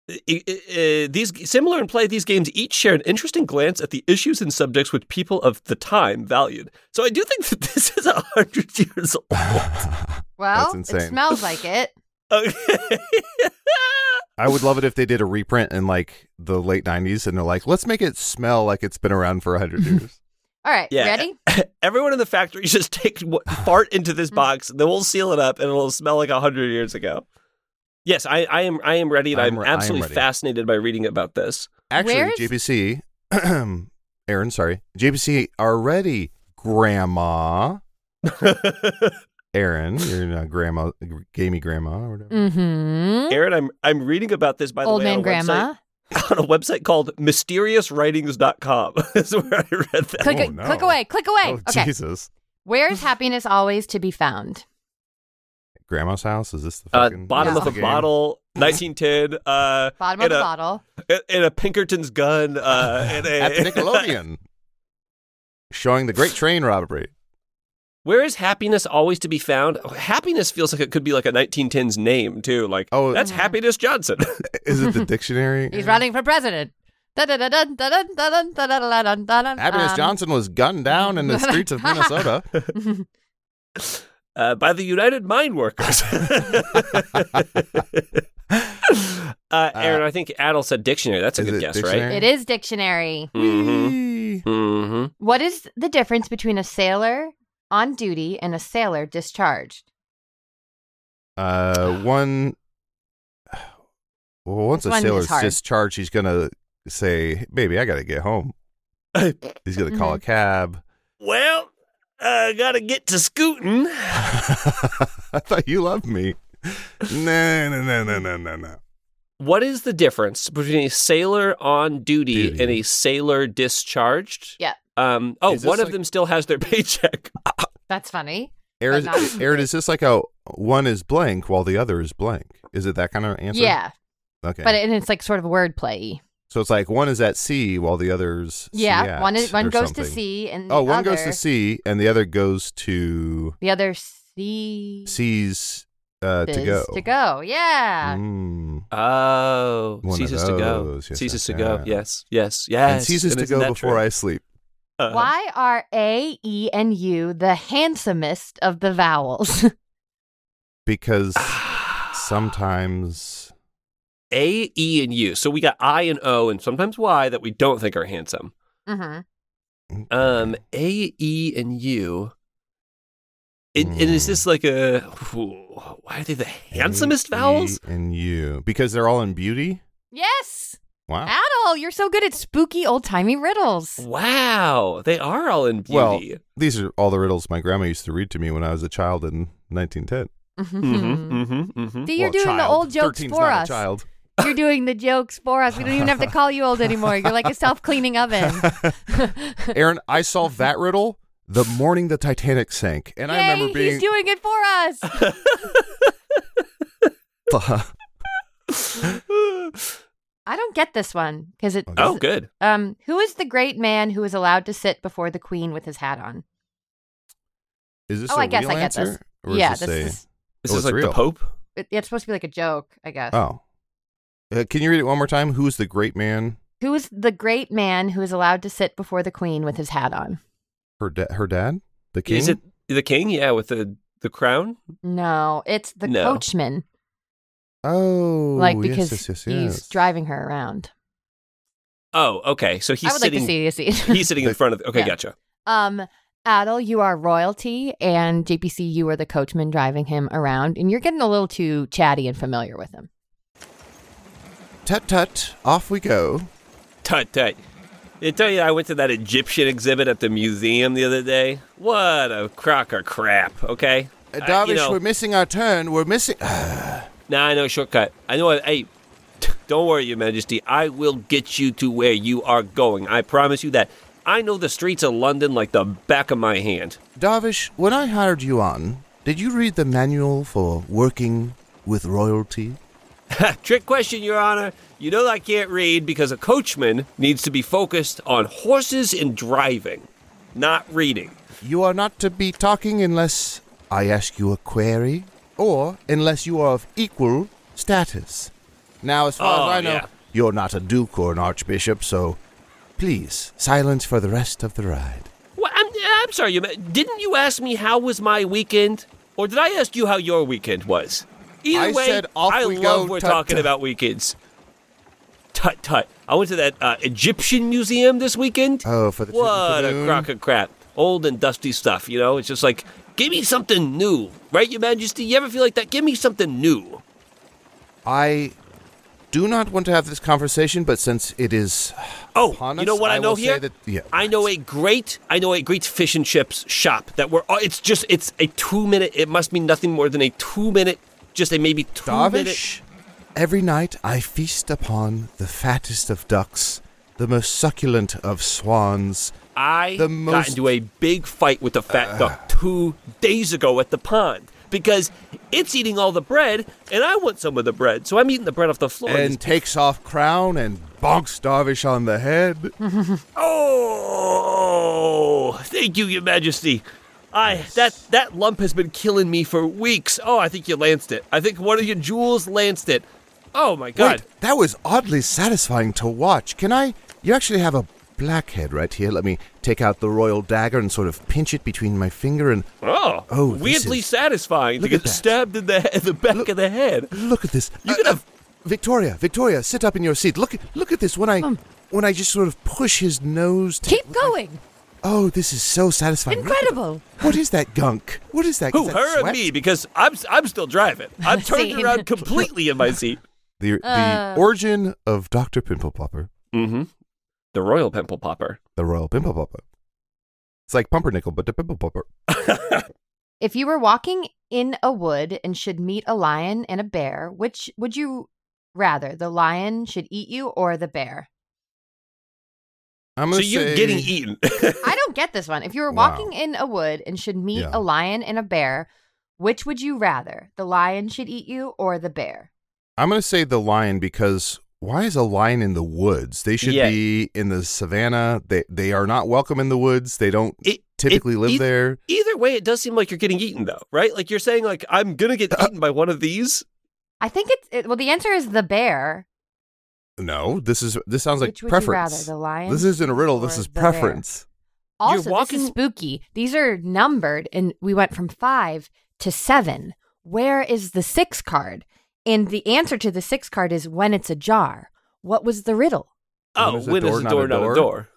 These similar in play, these games each share an interesting glance at the issues and subjects which people of the time valued. So I do think that this is 100 years old. Well, That's insane. it smells like it. Okay. I would love it if they did a reprint in like the late 90s and they're like, let's make it smell like it's been around for 100 years. All right, Yeah. ready? Everyone in the factory just take fart into this box, then we'll seal it up, and it'll smell like 100 years ago. Yes, I am ready, and I'm absolutely ready. fascinated by reading about this. Actually, Where's- JPC, Aaron, sorry. JPC are ready, Grandma. Aaron, you're not grandma, gamey grandma or whatever. Mm-hmm. Aaron, I'm reading about this, by the Old way, man on a grandma. on a website called mysteriouswritings.com. Is where I read that. Click, Oh, no. click away. Click away. Oh, Okay. Jesus. Where's happiness always to be found? Grandma's house? Is this the fucking Bottom Yeah. of a game? bottle, 1910. Bottom of in the a- bottle. In a Pinkerton's gun. At the Nickelodeon. Showing the Great Train Robbery. Where is happiness always to be found? Oh, happiness feels like it could be like a 1910s name, too. Like, Oh, that's Happiness Johnson. Is it the dictionary? He's running for president. Happiness Johnson was gunned down in the streets of Minnesota. By the United Mine Workers. Aaron, I think Adel said dictionary. That's a Is good it guess, dictionary? It is dictionary. right? Mm-hmm. Mm-hmm. What is the difference between a sailor on duty and a sailor discharged? One. Well, once This a one is sailor's hard. discharged, he's gonna say, "Baby, I gotta get home." He's gonna call a cab. Well, I gotta get to scooting. I thought you loved me. No. What is the difference between a sailor on duty Duty. and a sailor discharged? Yeah. One Is this of like- them still has their paycheck. That's funny. Aaron, But not- Aaron, is this like a one is blank while the other is blank? Is it that kind of answer? Yeah, Okay. but it's like sort of wordplay. So it's like one is at sea while the other's Yeah, sea at one or goes something. to sea and the Oh, one other, goes to sea and the other goes to The other sea seas to is go. To go, yeah. Mm. Oh, One of ceases to go. those. Yes, Ceases yes, to go. yes. Yes. And ceases to isn't go that before true? I sleep. Uh-huh. Why are A, E, and U the handsomest of the vowels? Because sometimes A, E, and U. So we got I and O and sometimes Y that we don't think are handsome. Mm-hmm. A, E, and U. And is this like a... Why are they the handsomest A, E, vowels? and U. Because they're all in beauty? Yes, Wow. Adel, you're so good at spooky old-timey riddles. Wow. They are all in Well, beauty. these are all the riddles my grandma used to read to me when I was a child in 1910. See, you're Well, doing the child. old jokes 13's for not us. A child. You're doing the jokes for us. We don't even have to call you old anymore. You're like a self-cleaning oven. Aaron, I solved that riddle the morning the Titanic sank. And I remember being... he's doing it for us. I don't get this one because it. Oh, good. Who is the great man who is allowed to sit before the queen with his hat on? Is this Oh, a I guess real I get answer? this. Or Yeah, is this this is. This Oh, is it's like real. the Pope? It's supposed to be like a joke, I guess. Oh. Can you read it one more time? Who is the great man? Who is the great man who is allowed to sit before the queen with his hat on? Her dad? The king? Is it the king? Yeah, with the crown? No, it's the No. coachman. Oh, Like because yes. he's driving her around. Oh, okay. So he's I would sitting. like to see. He's sitting in front of. Okay, Yeah. gotcha. Adel, you are royalty, and JPC, you are the coachman driving him around, and you're getting a little too chatty and familiar with him. Tut tut, off we go. Tut tut. I tell you, I went to that Egyptian exhibit at the museum the other day. What a crock of crap. Okay. Darvish, we're missing our turn. We're missing. Nah, I know shortcut. I know. Hey, don't worry, Your Majesty. I will get you to where you are going. I promise you that. I know the streets of London like the back of my hand. Darvish, when I hired you on, did you read the manual for working with royalty? Trick question, Your Honor. You know I can't read because a coachman needs to be focused on horses and driving, not reading. You are not to be talking unless I ask you a query, or unless you are of equal status. Now, as far as I know, yeah. you're not a duke or an archbishop, so please, silence for the rest of the ride. Well, I'm sorry, didn't you ask me how was my weekend? Or did I ask you how your weekend was? Either I way, said off I we love go, we're tut, talking tut. about weekends. Tut tut. I went to that Egyptian museum this weekend. Oh, for the What a Tutankhamun. crock of crap. Old and dusty stuff, you know? It's just like, give me something new. Right, Your Majesty? You ever feel like that? Give me something new. I do not want to have this conversation, but since it is Oh, upon you know us, what I know will here? say that, yeah, I know a great fish and chips shop that it's a 2-minute, it must be nothing more than a 2-minute, just a maybe 2-minute. Darvish, every night I feast upon the fattest of ducks, the most succulent of swans. I The got most- into a big fight with the fat duck 2 days ago at the pond because it's eating all the bread and I want some of the bread. So I'm eating the bread off the floor. And takes off crown and bonks Darvish on the head. Oh, thank you, Your Majesty. That lump has been killing me for weeks. Oh, I think you lanced it. I think one of your jewels lanced it. Oh my God. Wait, that was oddly satisfying to watch. You actually have a blackhead right here. Let me take out the royal dagger and sort of pinch it between my finger and... Oh, this weirdly is- satisfying to look get at that. stabbed in the back of the head. Look at this. You could have. Victoria, sit up in your seat. Look at this. When I just sort of push his nose. Keep going. Oh, this is so satisfying. Look at Incredible. that. What is that gunk? What is that? Who, Is that her or sweat? me? Because I'm still driving. I'm turned Scene. around completely in my seat. The origin of Dr. Pimple Popper, Mm-hmm. The Royal Pimple Popper. the Royal Pimple Popper. It's like Pumpernickel, but the Pimple Popper. If you were walking in a wood and should meet a lion and a bear, which would you rather? The lion should eat you or the bear? I'm So gonna you're say- getting eaten. I don't get this one. If you were Wow. walking in a wood and should meet Yeah. a lion and a bear, which would you rather? The lion should eat you or the bear? I'm going to say the lion because why is a lion in the woods? They should Yeah. be in the savannah. They are not welcome in the woods. They don't typically live there. Either way, it does seem like you're getting eaten, though, right? Like you're saying, like I'm gonna get eaten by one of these. I think well, the answer is the bear. No, this sounds like Which would preference. you rather, the lion? This isn't a riddle. This or is the bear? preference. Also, this walking- is spooky. These are numbered, and we went from 5 to 7. Where is the 6 card? And the answer to the 6 card is when it's Oh, ajar. What was the riddle? when is a door, not a door?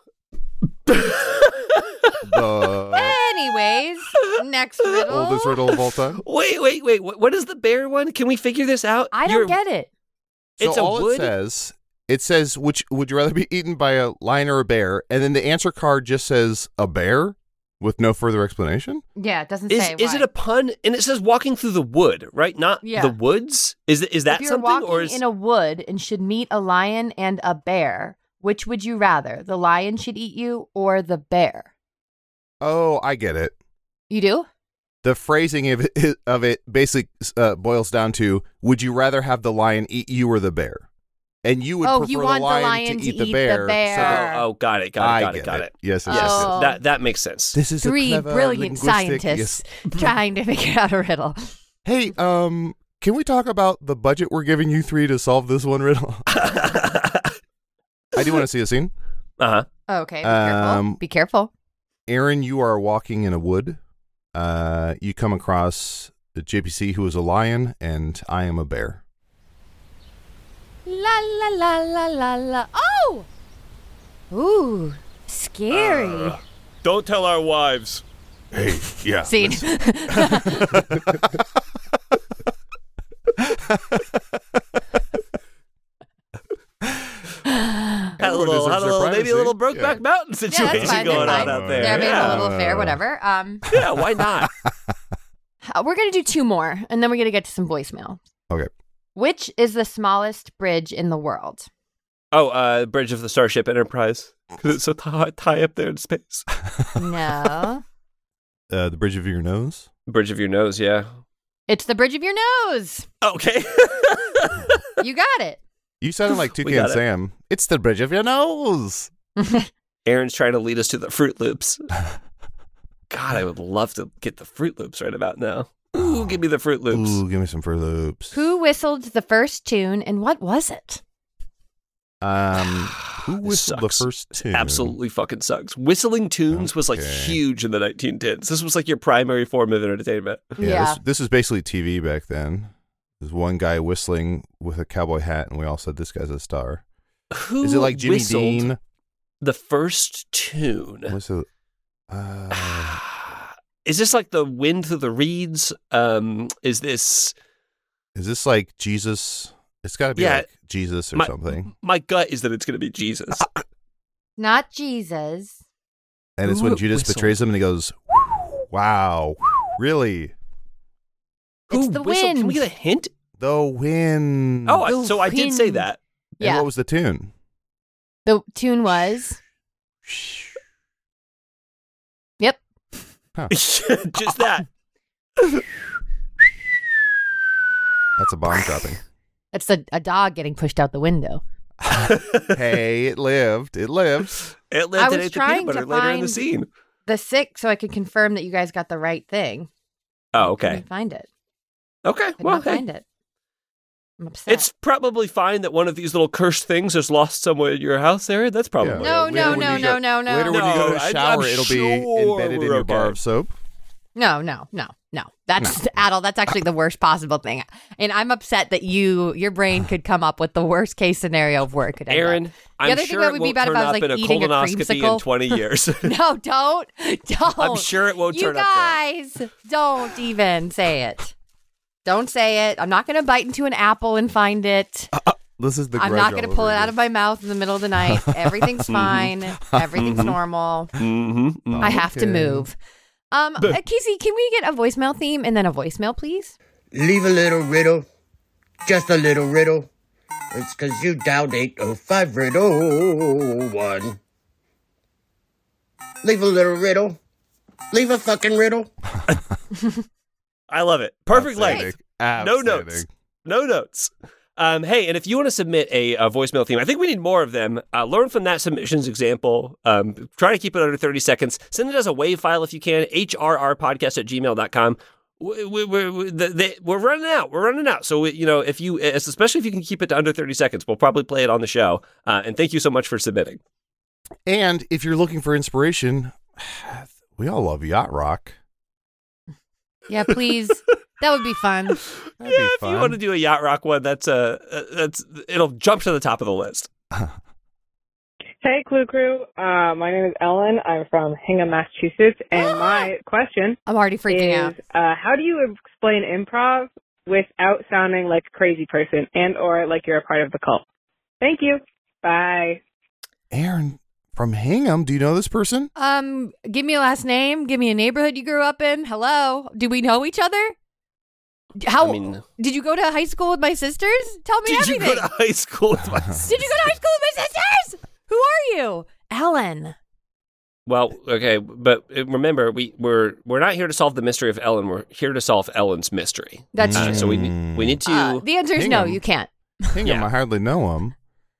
The Anyways, next riddle. oldest riddle of all time. Wait. What is the bear one? Can we figure this out? I don't get it. It's so a all wood. it says, which would you rather be eaten by a lion or a bear? And then the answer card just says a bear with no further explanation. Yeah, it doesn't Is say. is why. it a pun? And it says walking through the wood, right? Not Yeah. the woods. Is that If you're something, walking or is in a wood and should meet a lion and a bear, which would you rather? The lion should eat you or the bear? Oh, I get it. You do? The phrasing of it basically boils down to: would you rather have the lion eat you or the bear? And you would Oh, prefer you want the lion to eat the bear. bear. oh, got it. I Got get it. Yes, yes, Yes, yes. Oh. that makes sense. This is a 3 clever brilliant linguistic- scientists yes. trying to figure out a riddle. Hey, can we talk about the budget we're giving you 3 to solve this one riddle? I do want to see a scene. Uh-huh. Okay, be careful. Be careful. Aaron, you are walking in a wood. You come across the JPC, who is a lion, and I am a bear. La la la la la la. Oh! Ooh, scary. Don't tell our wives. Hey, yeah. Scene. Had a Everyone little, deserves their maybe a little privacy. Brokeback Mountain Yeah, situation that's fine. going That's on fine. out there. They're being a little Yeah. affair, whatever. Yeah, why not? We're gonna do 2 more, and then we're gonna get to some voicemail. Okay. Which is the smallest bridge in the world? Oh, Bridge of the Starship Enterprise. Because it's so high up there in space. No, The bridge of your nose. Bridge of your nose, yeah. it's the bridge of your nose. Okay. You got it. You sounded like We Toucan got it. Sam. It's the bridge of your nose. Aaron's trying to lead us to the Fruit Loops. God, I would love to get the Fruit Loops right about now. Ooh, give me the Fruit Loops. Ooh, give me some Fruit Loops. Who whistled the first tune and what was it? Who whistled the Sucks. first tune? Absolutely fucking sucks. Whistling tunes was like Okay. huge in the 1910s. This was like your primary form of entertainment. Yeah, This is basically TV back then. There's one guy whistling with a cowboy hat, and we all said this guy's a star. Who Is it like Jimmy whistled Dean? the first tune? Whistle. Is this like the wind through the reeds? Is this like Jesus? It's got to be Yeah. like Jesus or something. My gut is that it's going to be Jesus. Not Jesus. And it's when Who Judas whistled? betrays him, and he goes, "Wow, really? It's Who the whistled? Can we wind. get a hint? The wind." Oh, The I did say wind. that. And Yeah. what was the tune? The tune was. Yep. Just that. That's a bomb dropping. It's a dog getting pushed out the window. Hey, it lived. It lives. It I led was to the trying peanut butter to later in the find- scene. The sick, so I could confirm that you guys got the right thing. Oh, I okay. couldn't find it. Okay. I Well, couldn't hey, find it. I'm upset. it's probably fine that one of these little cursed things is lost somewhere in your house, Aaron. That's probably No, Later no, when no, you no, go- no, no. Later when you go to No, I'm shower, it'll be sure embedded in we're your bar okay. of soap. No. That's Adel. That's actually the worst possible thing, and I'm upset that your brain could come up with the worst case scenario of where it could end up. Aaron, I'm other thing sure that it would be won't bad if turn I was, up like, in a eating a colonoscopy in creamsicle. 20 years. No, don't. I'm sure it won't You turn up guys, don't even say it. Don't say it. I'm not going to bite into an apple and find it. This is the. I'm Grudge not going to all pull over it out again. of my mouth in the middle of the night. Everything's fine. Everything's normal. there. Mm-hmm. I have to Okay. move. Casey, can we get a voicemail theme and then a voicemail, please? Leave a little riddle, just a little riddle. It's 'cause you dialed 805 riddle 1. Leave a little riddle. Leave a fucking riddle. I love it. Perfect length. Outstanding. No notes. No notes. Hey, and if you want to submit a voicemail theme, I think we need more of them. Learn from that submissions example. Try to keep it under 30 seconds. Send it as a WAV file if you can. hrrpodcast@gmail.com. We're running out. We're running out. So, especially if you can keep it to under 30 seconds, we'll probably play it on the show. And thank you so much for submitting. And if you're looking for inspiration, we all love yacht rock. Yeah, please. That would be fun. That'd Yeah, be if fun. you want to do a yacht rock one, it'll jump to the top of the list. Hey, Clue Crew. My name is Ellen. I'm from Hingham, Massachusetts, and my question I'm already freaking out. is, how do you explain improv without sounding like a crazy person and or like you're a part of the cult? Thank you. Bye. Aaron from Hingham. Do you know this person? Give me a last name. Give me a neighborhood you grew up in. Hello. Do we know each other? How I mean, did you go to high school with my sisters? Tell me did you everything. go to high school with my Did you go to high school with my sisters? Who are you? Ellen. Well, okay, but remember, we're not here to solve the mystery of Ellen. We're here to solve Ellen's mystery. That's true. So we need to. The answer is no, Hingham. you can't. Hingham. Yeah. I hardly know him.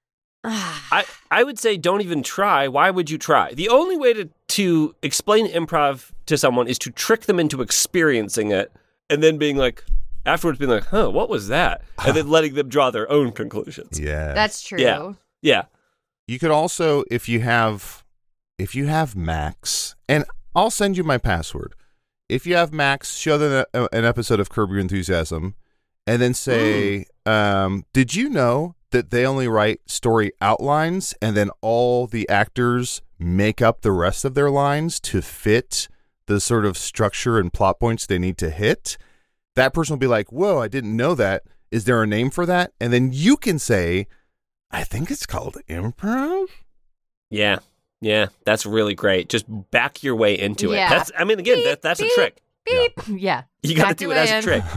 I would say don't even try. Why would you try? The only way to explain improv to someone is to trick them into experiencing it and then being like, afterwards being like, huh, what was that? And then letting them draw their own conclusions. Yeah. That's true. Yeah. Yeah. You could also, if you have Max, and I'll send you my password. If you have Max, show them an episode of Curb Your Enthusiasm, and then say, did you know that they only write story outlines, and then all the actors make up the rest of their lines to fit the sort of structure and plot points they need to hit? That person will be like, whoa, I didn't know that. Is there a name for that? And then you can say, I think it's called improv. Yeah. Yeah. That's really great. Just back your way into Yeah. it. Again, Beep, that's a beep. trick. Beep. Yeah. You got to Back do your it as way a in. trick.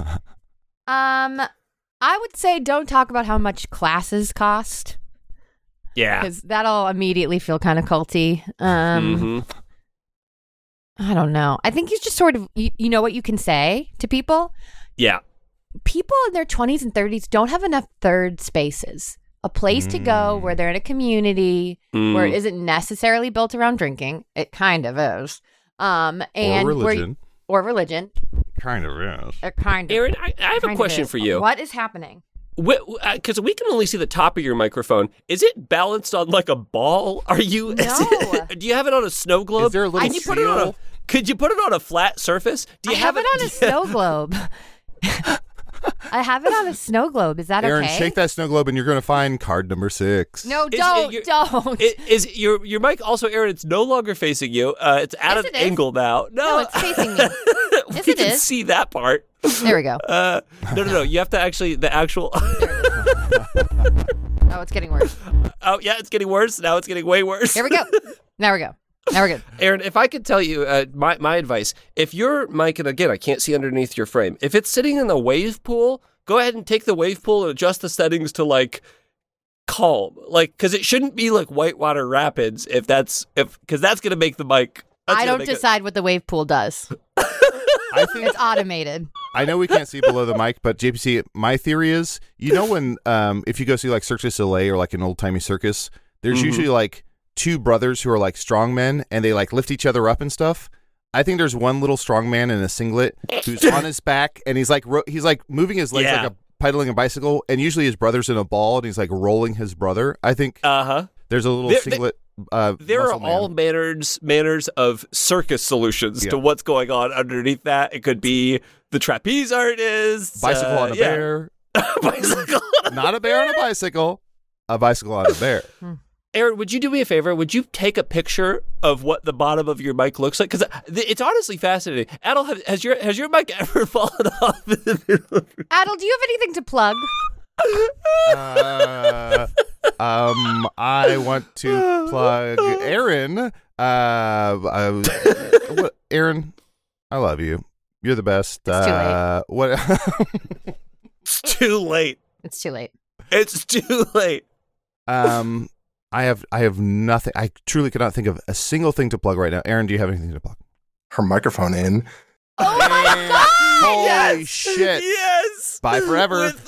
I would say don't talk about how much classes cost Yeah. because that'll immediately feel kind of culty. Mhm. I don't know. I think you just sort of, you know what you can say to people? Yeah. People in their 20s and 30s don't have enough third spaces. A place to go where they're in a community where it isn't necessarily built around drinking. It kind of is. And or religion. or religion. kind of is. It kind of. Aaron, I have a kind of question is. for you. What is happening? Because we can only see the top of your microphone. Is it balanced on like a ball? Are you? No. Do you have it on a snow globe? Is there a little Can you put it on seal? Could you put it on a flat surface? Do you I have it on a snow globe. I have it on a snow globe. Is that Aaron, okay? shake that snow globe and you're going to find card number 6. No, Is- don't. you're- Don't. Is your mic also, Aaron? It's no longer facing you. It's at Yes, an it is. angle now. No, it's facing me. Yes, we it can is. see that part. There we go. No. You have to actually the actual. Oh, it's getting worse. Oh yeah, it's getting worse. Now it's getting way worse. Here we go. Now we go. Now we're good. Aaron, if I could tell you my advice, if your mic, and again, I can't see underneath your frame, if it's sitting in the wave pool, go ahead and take the wave pool and adjust the settings to like calm, like because it shouldn't be like Whitewater Rapids because that's gonna make the mic. I don't decide what the wave pool does. I think It's automated. I know we can't see below the mic, but JPC, my theory is, when if you go see like Cirque du Soleil or like an old timey circus, there's usually like two brothers who are like strong men and they like lift each other up and stuff. I think there's one little strong man in a singlet who's on his back and he's like moving his legs like pedaling a bicycle, and usually his brother's in a ball and he's like rolling his brother. I think there's a little singlet. There are muscle all man. manners of circus solutions to what's going on underneath that. It could be the trapeze artist, bicycle on a bear, bicycle, not a bear on a bicycle on a bear. Aaron, would you do me a favor? Would you take a picture of what the bottom of your mic looks like? Because it's honestly fascinating. Adel, has your mic ever fallen off in the middle of your... Adel, do you have anything to plug? I want to plug Aaron. Aaron, I love you. You're the best. It's too late. What? It's too late. It's too late. It's too late. I have nothing. I truly cannot think of a single thing to plug right now. Aaron, do you have anything to plug? Her microphone in. Oh my God! Holy shit! Yes. Bye forever. Do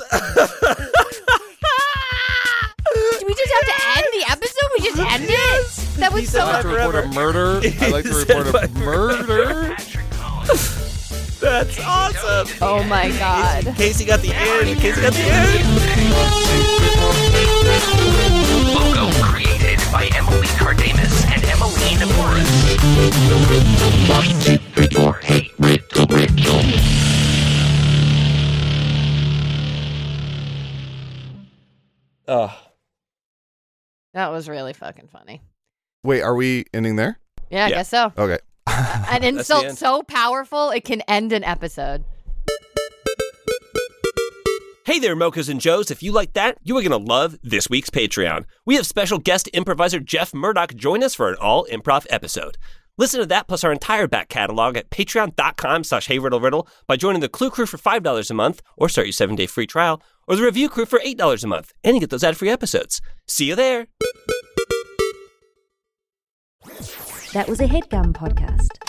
we just have to end the episode? We just end it? That was so I'd like to report a murder. I'd like to report a murder. That's awesome. Oh my God. Casey got the end. Casey got the end. Logo created by Emily Cardamus and Emmeline Oh. That was really fucking funny. Wait, are we ending there? Yeah, I guess so. Okay. An the insult end. so powerful it can end an episode. Hey there, Mochas and Joes. If you like that, you are going to love this week's Patreon. We have special guest improviser Jeff Murdoch join us for an all-improv episode. Listen to that plus our entire back catalog at patreon.com/HeyRiddleRiddle by joining the Clue Crew for $5 a month or start your 7-day free trial, or the Review Crew for $8 a month, and you get those ad-free episodes. See you there. That was a HeadGum podcast.